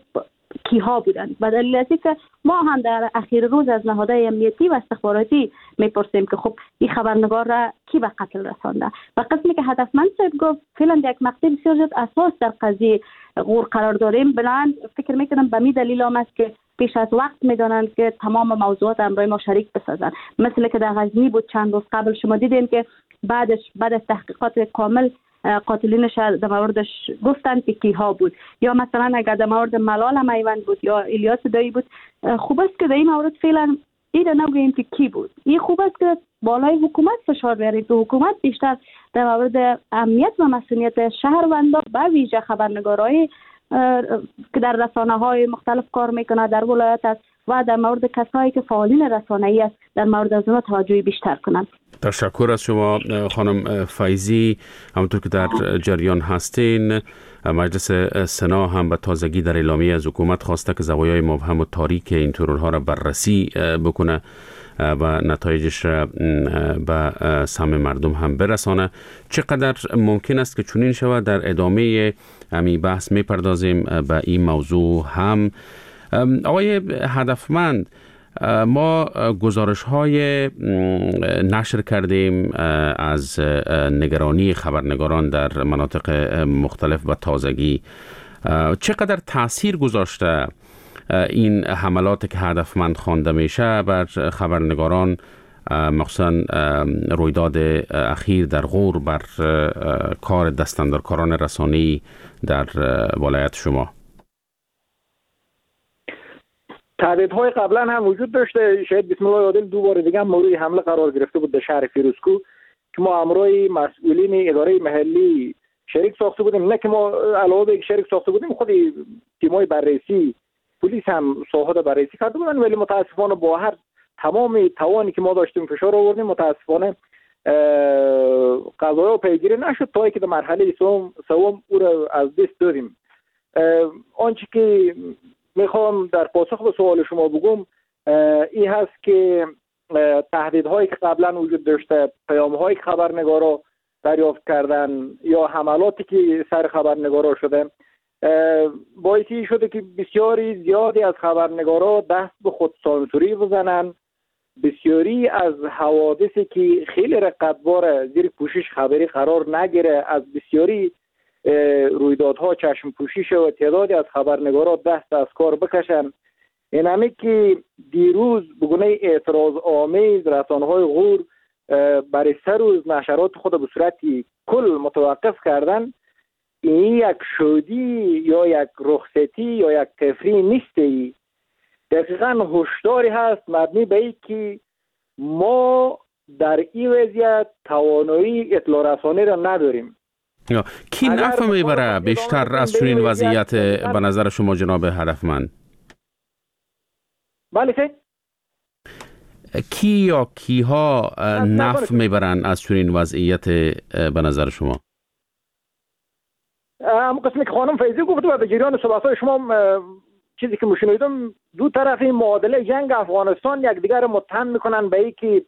کیها بودند. و دلیل از که ما هم در اخیر روز از نهادهای امنیتی و استخباراتی میپرسیم که خب این خبرنگار را کی به قتل رسانده. و قسمی که هدفمند صاحب گفت فعلا یک مقطع بسیار زیاد اساس در قضیه غور قرار داریم. بلند فکر میکنم به می دلیل هم است که پیش از وقت میدانند که تمام موضوعات امرای ما شریک بسازند. مثل که در غزنی بود چند روز قبل شما دیدین که بعد از تحقیقات کامل قاتلینش در موردش گفتند که کیها بود. یا مثلا اگر در مورد ملال میوند بود یا الیاس دایی بود، خوب است که در این مورد فعلا ایده نگوییم که کی بود. این خوب است که بالای حکومت فشار بیارید که حکومت بیشتر در مورد امنیت و مسئولیت شهروندان به ویژه خبرنگارای که در رسانه‌های مختلف کار میکنه در ولایت است و در مورد کسایی که فعالین رسانه‌ای است در مورد از اونها توجه بیشتر کنند. تشکر از شما خانم فایزی. همونطور که در جریان هستین، مجلس سنا هم به تازگی در اعلامیه از حکومت خواسته که زوایای مبهم و تاریک این ترورها را بررسی بکنه و نتایجش را به سهم مردم هم برسانه. چقدر ممکن است که چنین شود؟ در ادامه همین بحث میپردازیم به این موضوع هم. آقای هدفمند، ما گزارش های نشر کردیم از نگرانی خبرنگاران در مناطق مختلف و تازگی. چقدر تأثیر گذاشته این حملات که هدفمند خوانده میشه بر خبرنگاران، مخصوصا رویداد اخیر در غور، بر کار دستاندرکاران رسانه‌ای در ولایت شما؟ تهدیدهای قبلا هم وجود داشته. شاید بسم الله عادل دو بار دیگه مورد حمله قرار گرفته بود در شهر فیروزکو که ما امروی مسئولین اداره محلی شریک ساخته بودیم. نه که ما علاوه بر شریک ساخته بودیم، خود تیمای بررسی پلیس هم ساحات بررسی کرده بودن، ولی متاسفانه با هر تمام توانی که ما داشتیم فشار آوردیم، متاسفانه قضایا پیگیری نشد تا اینکه در مرحله سوم او را از دست دادیم. آنچه که میخوام در پاسخ به سوال شما بگم این هست که تهدیدهایی که قبلا وجود داشته، پیام‌هایی که خبرنگارا دریافت کردن یا حملاتی که سر خبرنگارا شده، باعثی شده که بسیاری زیادی از خبرنگارا دست به خود سانسوری بزنن. بسیاری از حوادثی که خیلی رقتبار زیر پوشش خبری قرار نگیره، از بسیاری رویدادها چشم پوشی شد و تعدادی از خبرنگارا دست از کار بکشن. این همی که دیروز بگونه اعتراض آمیز رسانه‌های غور برای 3 روز نشرات خود به صورتی کل متوقف کردن، این یک شودی یا یک رخصتی یا یک تفریح نیستی. دقیقا هشداری هست مبنی به این که ما در این وضعیت توانایی اطلاع رسانی را نداریم. کی نفع میبره بیشتر از چنین وضعیت به نظر شما جناب هدفمند؟ بله سید؟ کی یا کیها نفع میبرن از چنین وضعیت به نظر شما؟ اما قسمی که خانم فیضی گفت و به جریان صحبت‌های شما چیزی که مشاهدم، دو طرف این معادله جنگ افغانستان یکدیگر متهم میکنن به اینکه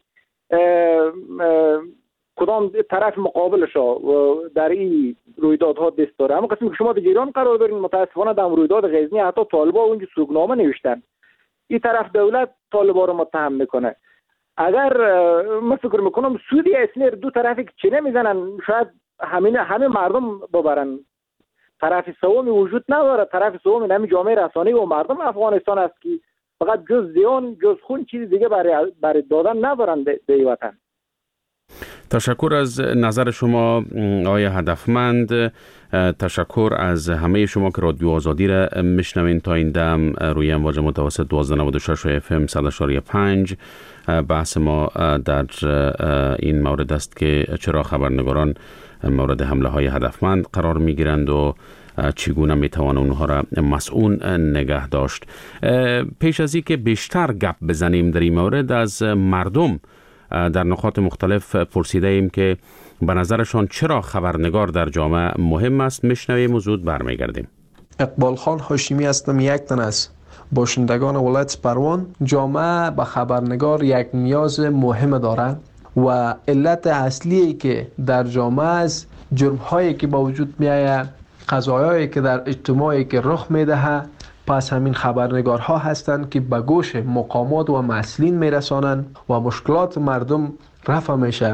کدام طرف مقابلش در این رویدادها دست داره. اما قسمی که شما در جریان قرار دارین، متاسفانه در رویداد غزنی حتی طالبا اونجا سوگنامه نوشتن. این طرف دولت طالبا رو متهم میکنه. اگر من فکر میکنم سودی اصلی دو طرفی که چینه میزنن شاید همه مردم ببرن. طرف سومی وجود نداره. طرف سومی همین جامعه رسانه‌ای و مردم افغانستان است که فقط جز زیان جز خون چیز دیگه برای دادن ندارن به وطن. تشکر از نظر شما آقای هدفمند. تشکر از همه شما که رادیو آزادی را میشنوین. تا این دم روی امواج متوسط 1296 و FM 100.5 بحث ما در این مورد است که چرا خبرنگاران مورد حمله های هدفمند قرار می گیرند و چگونه می توان اونها را مسئول نگه داشت. پیش از این که بیشتر گپ بزنیم در این مورد، از مردم در نقاط مختلف پرسیده ایم که به نظرشان چرا خبرنگار در جامعه مهم است. میشنویم و زود برمیگردیم. اقبال خان هاشمی هستم، یک تن از باشندگان ولایت پروان. جامعه به خبرنگار یک نیاز مهم دارند و علت اصلی که در جامعه از جرم هایی که با وجود می آید، قضایایی که در اجتماعی که رخ می دهد، پس همین خبرنگارها هستند که به گوش مقامات و مسئولین میرسانند و مشکلات مردم رفع میشه.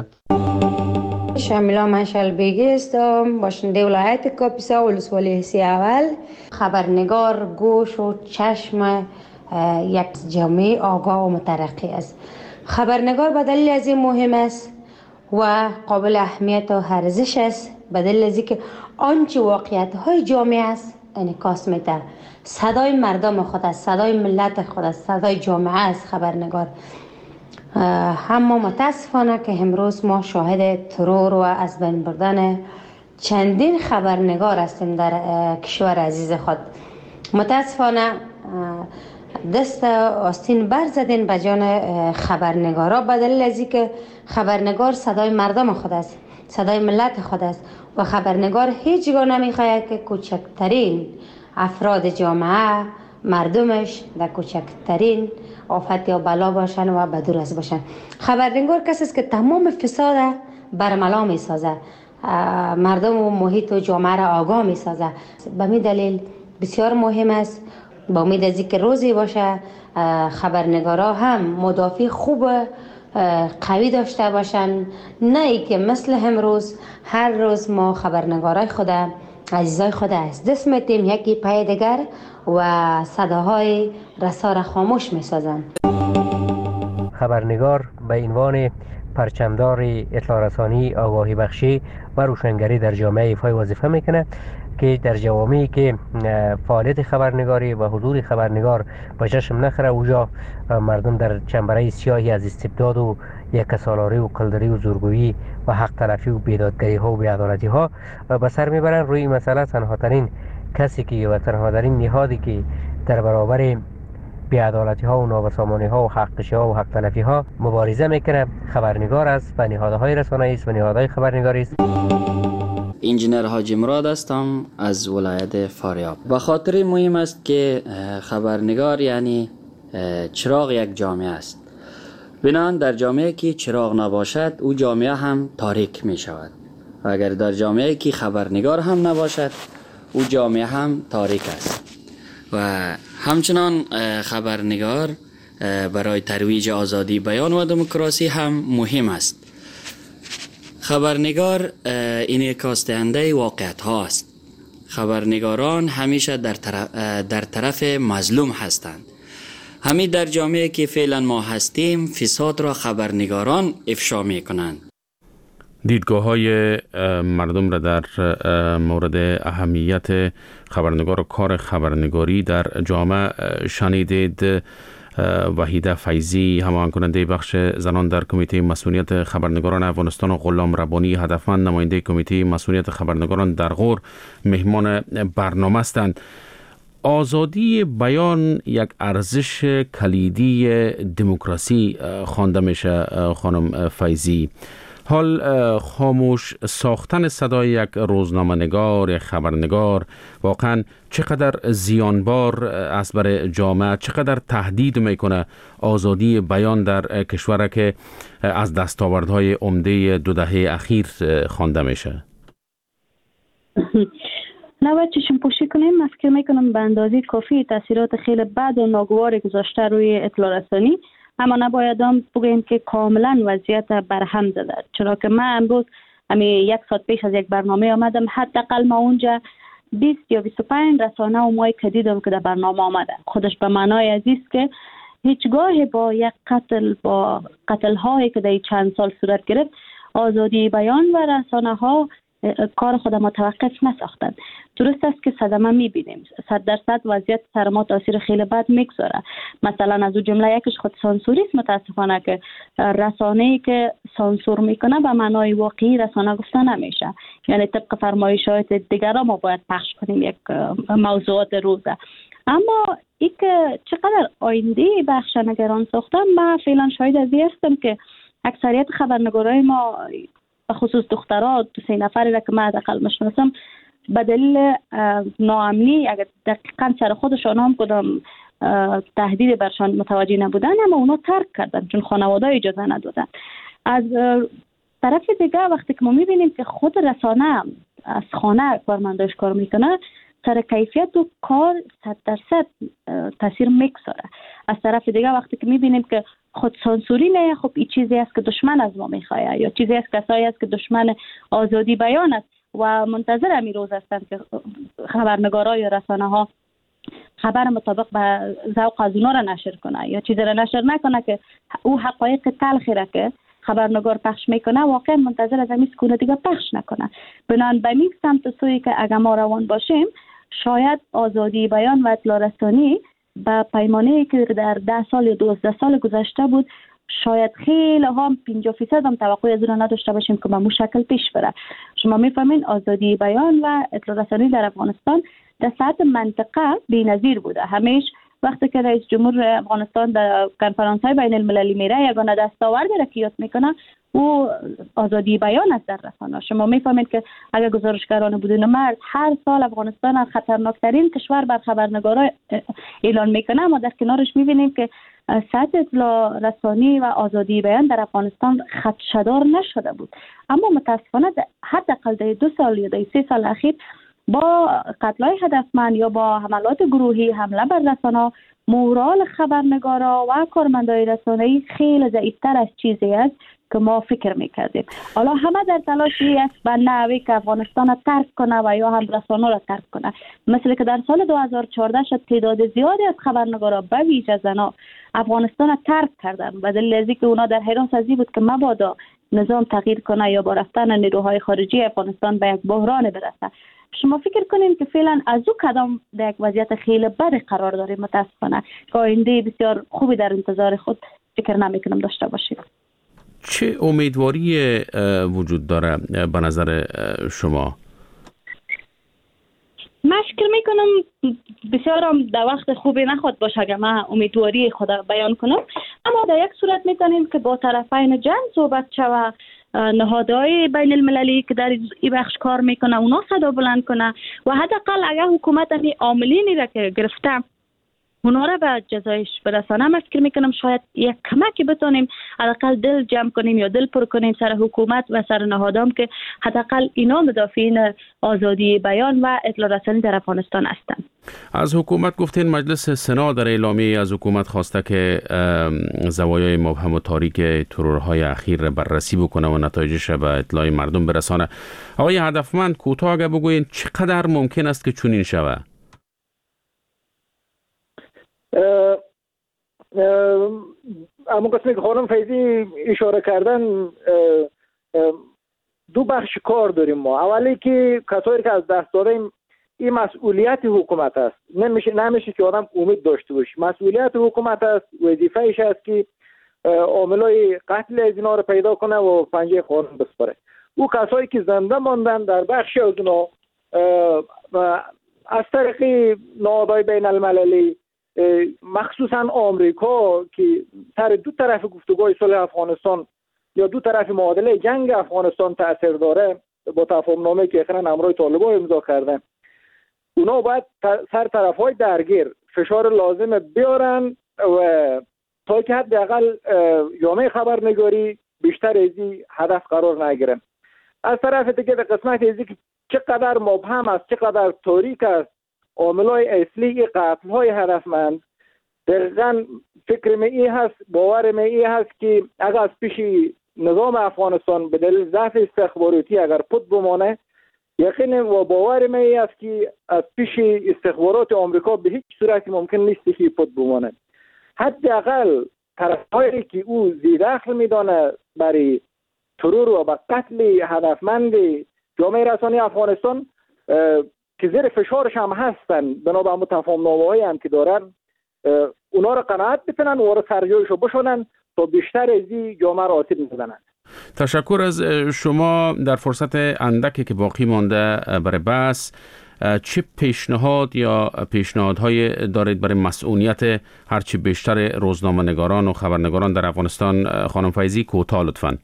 شامیلا منشل بیگی هستم، باشنده ولایت کاپیسا ولسوالی حسی اول. خبرنگار گوش و چشم یک جامعه آگاه و مترقی است. خبرنگار به دلیل از این مهم است و قابل اهمیت و ارزش است، به دلیل از اینکه آنچه واقعیت های جامعه است انعکاس میده. صدای مردم خود است، صدای ملت خود است، صدای جامعه است خبرنگار. اما متاسفانه که امروز ما شاهد ترور و از بین بردن چندین خبرنگار هستیم در کشور عزیز خود. متاسفانه دست آستین بر زدین به جان خبرنگارا، به دلیل از اینکه خبرنگار صدای مردم خود است، صدای ملت خود است و خبرنگار هیچگاه نمیخواهد که کوچکترین افراد جامعه، مردمش در کوچکترین آفت یا بلا باشن و بدورست باشن. خبرنگار کسی است که تمام فساد برملا می سازه، مردم و محیط و جامعه را آگاه می سازه. به می دلیل بسیار مهم است، با امید از اینکه روزی باشه خبرنگارا هم مدافع خوب قوی داشته باشن، نه ای که مثل امروز هر روز ما خبرنگارای خود، عزیزای خود از دست میتیم یکی پای دیگر و صداهای رسا را خاموش میسازن. خبرنگار به عنوان پرچمدار اطلاع رسانی، آگاهی بخشی و روشنگری در جامعه ایفای وظیفه میکنه که در جوامعی که فعالیت خبرنگاری و حضور خبرنگار به چشم نخره، اوجا مردم در چنبره سیاهی از استبداد و یکسالاری و قلدری و زورگویی و حق تلفی و بیدادگری ها و بیعدالتی ها به سر میبرن. روی مسئله تنها ترین کسی که و تنها ترین نهادی که در برابر بیعدالتی ها و نابسامانی ها و حق کشی ها و حق تلفی ها مبارزه میکنه خبرنگار است و نهادهای رسانه‌ای است و نهادهای خبرنگاری است. انجینر حاجی مراد هستم از ولایت فاریاب. به خاطر مهم است که خبرنگار یعنی چراغ یک جامعه است. بنان در جامعه که چراغ نباشد او جامعه هم تاریک می شود و اگر در جامعه که خبرنگار هم نباشد او جامعه هم تاریک است. و همچنان خبرنگار برای ترویج آزادی بیان و دموکراسی هم مهم است. خبرنگار انعکاس دهنده واقعیت ها است. خبرنگاران همیشه در طرف مظلوم هستند. همین در جامعه که فعلا ما هستیم فساد را خبرنگاران افشا می کنند. دیدگاه های مردم را در مورد اهمیت خبرنگار و کار خبرنگاری در جامعه شنیدید. وحیده فیضی، هماهنگ کننده بخش زنان در کمیته مسئولیت خبرنگاران افغانستان و غلام ربانی هدفمند، نماینده کمیته مسئولیت خبرنگاران در غور، مهمان برنامه هستند. آزادی بیان یک ارزش کلیدی دموکراسی خوانده میشه خانم فیضی. حال خاموش ساختن صدای یک روزنامه‌نگار، یک خبرنگار واقعا چقدر زیانبار است برای جامعه، چقدر تهدید میکنه آزادی بیان در کشور که از دستاوردهای عمده 2 دهه اخیر خوانده میشه؟ نباید چشم پوشی کنیم. من فکر میکنم به اندازه کافی تاثیرات خیلی بد و ناگوار گذاشته روی اطلاع رسانی، اما نباید هم بگوییم که کاملا وضعیت برهم زده. چرا که من امروز 1 ساعت پیش از یک برنامه آمدم، حداقل ما اونجا 20 یا 25 رسانه و مایی که دیدم که در برنامه آمده. خودش به معنای عزیز که هیچگاه با یک قتل هایی که در چند سال صورت گرفت آزادی بیان و رسانه ها کار خود متوقف نساختند. درست است که صدمه میبینیم، 100% وضعیت سر ما تاثیر خیلی بد میگذاره. مثلا از اون جمله یکش خود سانسوری است. متاسفانه که رسانه‌ای که سانسور میکنه به معنای واقعی رسانه گفته نمیشه، یعنی طبق فرمایشات دیگران ما باید پخش کنیم یک موضوعات روزه. اما ای که چقدر آینده بخش نگران ساختن، من فعلا شاهد از این هستم که اکثریت خبرنگارای ما به خصوص دخترها 2-3 نفری را که من حداقل میشناسم به دلیل ناامنی اگر دقیقاً سر خودشان هم کدام تهدید برشان متوجه نبودن، اما اونا ترک کردن چون خانواده اجازه ندادن. از طرف دیگه وقتی که ما میبینیم که خود رسانه از خانه کارمنداش کار میکنه، سر کیفیت و کار 100% تاثیر میگذاره. از طرف دیگه وقتی که میبینیم که خود سانسوری نه، خب این چیزی است که دشمن از ما میخواه یا چیزی است کسایی است که دشمن آزادی بیان است و منتظر همین روز هستند که خبرنگارا یا رسانه ها خبر مطابق به ذوق از اونا را نشر کنه یا چیزی را نشر نکنه که او حقایق تلخی را که خبرنگار پخش میکنه واقعا منتظر از همین سکونه دیگه پخش نکنه. بنان به این سمت سوی که اگر ما روان باشیم شاید آزادی بیان و اطلاع رسانی به پیمانه‌ای که در 10 سال یا 12 سال گذشته بود شاید خیلی هم 50% هم توقع از اون نداشته باشیم که به مو شکل پیش بره. شما میفهمین آزادی بیان و اطلاع رسانی در افغانستان در سطح منطقه بی‌نظیر بوده. همیشه وقتی که رئیس جمهور افغانستان در کنفرانس‌های بین المللی میره یگانه دستاورد را که یاد میکنه او آزادی بیان است در رسانه. شما میفهمید که اگر گزارشگران بدون مرز هر سال افغانستان از خطرناکترین کشور بر خبرنگارا اعلان میکنه، اما در کنارش میبینیم که سطح اطلاع رسانی و آزادی بیان در افغانستان خدشه‌دار نشده بود. اما متاسفانه حداقل در 2 سال یا در 3 سال اخیر با قتل‌های هدفمند یا با حملات گروهی حمله بر رسانه، مورال خبرنگارا و کارمندای رسانه‌ای خیلی ضعیف‌تر از چیزی است که ما فکر می‌کردیم. حالا همه در تلاشی است به نحوی که افغانستان را ترک کنه و یا هم رسانه را ترک کنه. مثل که در سال 2014 شد تعداد زیادی از خبرنگارا به ویژه زنان افغانستان را ترک کردن به دلیل از اینکه اونا در حراس ازی بود که مبادا نظام تغییر کنه یا با رفتن نیروهای خارجی افغانستان به یک بحران برسه. شما فکر کنین که فعلا از او کدام در یک وضعیت خیلی بد قرار داریم. متاسفانه که آینده بسیار خوبی در انتظار خود فکر نمیکنم داشته باشیم. چه امیدواری وجود داره به نظر شما؟ من فکر میکنم بسیار هم در وقت خوبی نخواد باشه که من امیدواری خود بیان کنم، اما در یک صورت میتونیم که با طرفین جنگ صحبت شود، نهادهای بین المللی که در این بخش کار میکنه اونا صدا بلند کنه و حداقل اگر حکومت همین عاملینی را که گرفته اونا را به جزایش برسانه، من فکر میکنم شاید یک کمکی بتونیم حداقل دل جمع کنیم یا دل پر کنیم سر حکومت و سر نهادام که حداقل اینا مدافعین آزادی بیان و اطلاع رسانی در افغانستان هستند. از حکومت گفتین مجلس سنا در اعلامیه از حکومت خواسته که زوایای مبهم و تاریک ترورهای اخیر را بررسی بکنه و نتایجش به اطلاع مردم برسانه. آقای هدفمند کوتاه اگه بگوین چقدر ممکن است که چنین شود؟ اما قسمی که خانم فیضی اشاره کردن دو بخش کار داریم ما. اولی که کسایی که از دست دادیم این مسئولیت حکومت است، نمیشه که آدم امید داشته باشه. مسئولیت حکومت است، وظیفه‌اش است که عاملای قتل از اینا رو پیدا کنه و پنجه قانون بسپاره. او کسایی که زنده ماندن در بخش از اونا از طریق نهادهای بین المللی مخصوصا آمریکا که سر دو طرف گفتگوهای صلح افغانستان یا دو طرف معادله جنگ افغانستان تاثیر داره با تفاهم‌نامه‌ای که اخیراً همراه طالبان امضا کردن، اونا باید سر طرف‌های درگیر فشار لازم بیارن و تا که حداقل جامعه خبرنگاری بیشتر از این هدف قرار نگیرن. از طرف دیگه در قسمت از که چقدر مبهم است، چقدر تاریک است عاملای اصلی قتل‌های هدفمند، دقیقاً فکر می هست، باور می هست که اگر از پیش نظام افغانستان به دلیل ضعف استخباراتی اگر پد بمانه، یقین و باور می هست که از پیش استخبارات آمریکا به هیچ صورت ممکن نیست که پد بمانه. حداقل طرف‌هایی که او ذی‌دخل میدانه برای ترور و به قتل هدفمند جامعه رسانی افغانستان که زیر فشارش هم هستن بنابر تفاهم‌نامه‌هایی هم که دارن، اونا رو قناعت بکنن و اونا رو سرجایشو بشونن تا بیشتر از این جامعه را آسیب نزنن. تشکر از شما. در فرصت اندکی که باقی مانده برای بحث، چه پیشنهاد یا پیشنهادهای دارید برای مسئولیت هرچی بیشتر روزنامه‌نگاران و خبرنگاران در افغانستان؟ خانم فیضی کوتاه لطفاً.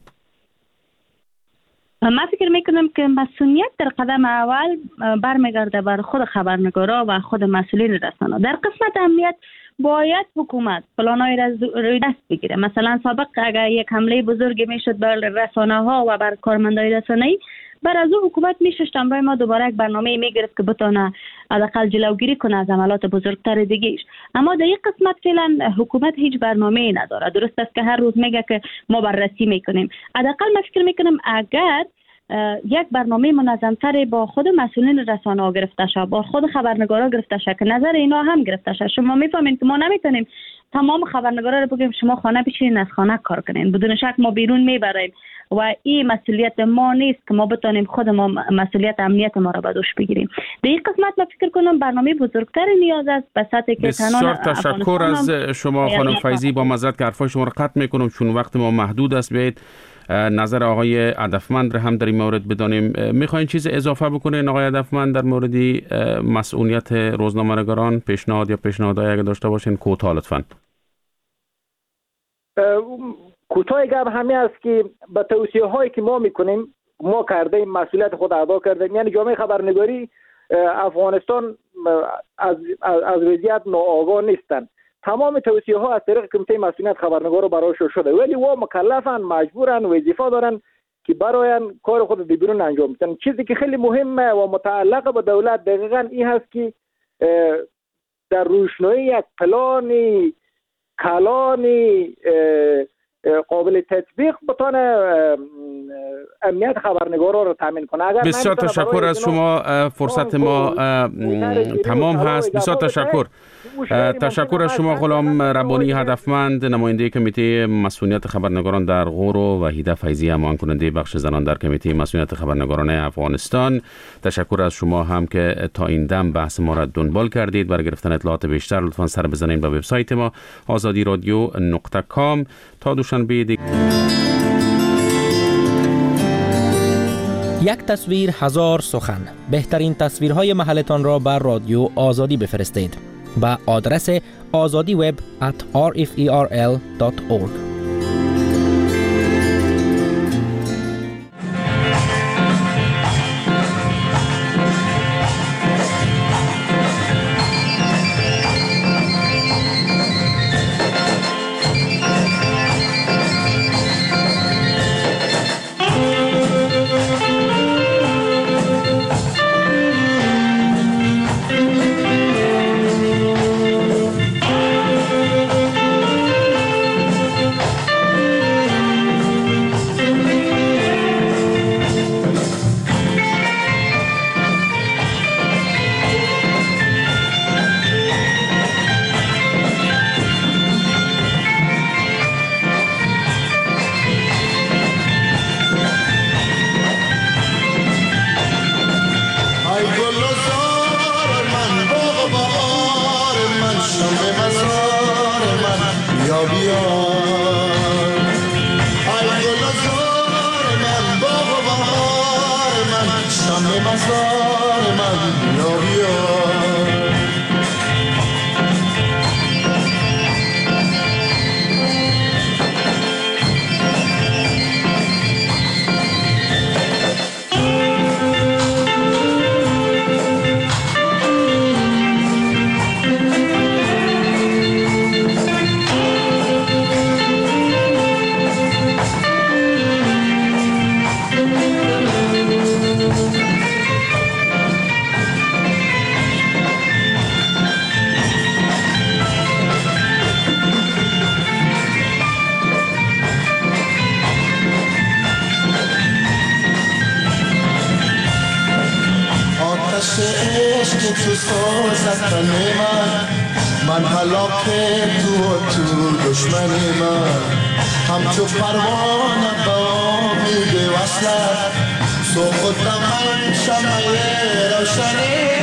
من فکر میکنم که مسئولیت در قدم اول برمیگرده بر خود خبرنگارا و خود مسئولین رسانه. در قسمت امنیت باید حکومت پلان‌های روی دست بگیره. مثلا سابق اگر یک حمله بزرگی میشد بر رسانه ها و بر کارمندای رسانه‌ای، بر از اون حکومت میششتم برای ما دوباره یک برنامه میگرفت که بتونه حداقل جلوگیری کنه از عملات بزرگتر دیگهش. اما در یک قسمت فعلا حکومت هیچ برنامه‌ای نداره. درست است که هر روز میگه که ما بررسی میکنیم. حداقل من فکر میکنم اگر یک برنامه منظم‌تر با خود مسئولین رسانه‌ها گرفته شه، با خود خبرنگارا گرفته شه که نظر اینا هم گرفته شه. شما میفهمین که ما نمیتونیم تمام خبرنگارا رو بگیم شما خانه بشینین از خانه کار کنین. بدون شک ما بیرون میبریم و این مسئولیت ما نیست که ما بتونیم خود ما مسئولیت امنیت ما را به دوش بگیریم. در این قسمت من فکر کنم برنامه بزرگتر نیاز است به سطحی که بسیار تشکر از شما خانم فیضی. با معذرت که حرفای شما را قطع میکنم چون وقت ما محدود است. بیایید نظر آقای هدفمند را هم در این مورد بدانیم. میخواین چیز اضافه بکنین آقای هدفمند در مورد مسئولیت روزنامه‌نگاران؟ پیشنهاد یا پیشنهادایی اگه داشته باشین کوتاه لطفاً. کوتاه گپ همین است که به توصیه هایی که ما میکنیم ما کردیم، مسئولیت خود ادا کردیم. یعنی جامعه خبرنگاری افغانستان از وضعیت ناآگاه نیستند. تمام توصیه ها از طریق کمیته مسئولیت خبرنگار برایشون شده، ولی و مکلفن، مجبورن، وظیفه دارن که براین کار خود در بیرون انجام بدن. چیزی که خیلی مهمه و متعلق به دولت دقیقاً این هست که در روشنایی یک پلانی کلانی قابل تطبیق بتونه امنیت خبرنگارا رو تامین کنه. بسیار تشکر از شما. فرصت ما تمام هست. بسیار تشکر. تشکر از شما غلام ربانی هدفمند، نماینده کمیته مسئولیت خبرنگاران در غور و وحیده فیضی همان کننده بخش زنان در کمیته مسئولیت خبرنگاران افغانستان. تشکر از شما هم که تا این دم بحث ما را دنبال کردید. برای گرفتن اطلاعات بیشتر لطفاً سر بزنید به وبسایت ما azadiradyo.com. تا دوشنبه دیگر. یک تصویر هزار سخن. بهترین تصویرهای محلتان را بر رادیو آزادی بفرستید به آدرس azadiweb@rferl.org. من هلاک تو و تو دشمن من همچو پروانه با امید وصلت سوخت من شمع روشن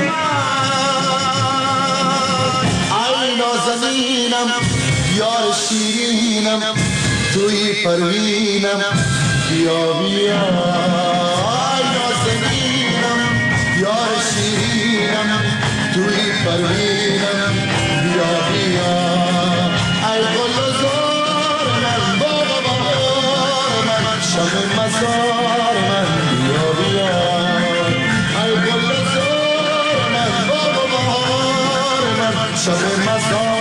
من ای نازنینم یار شیرینم توی پروینم بیا بیا ای نازنینم یار شیرینم توی پروینم بیا بیا ای گل زار من بابا بهار من شب مزار من بیا بیا ای گل زار من بابا بهار من شب مزار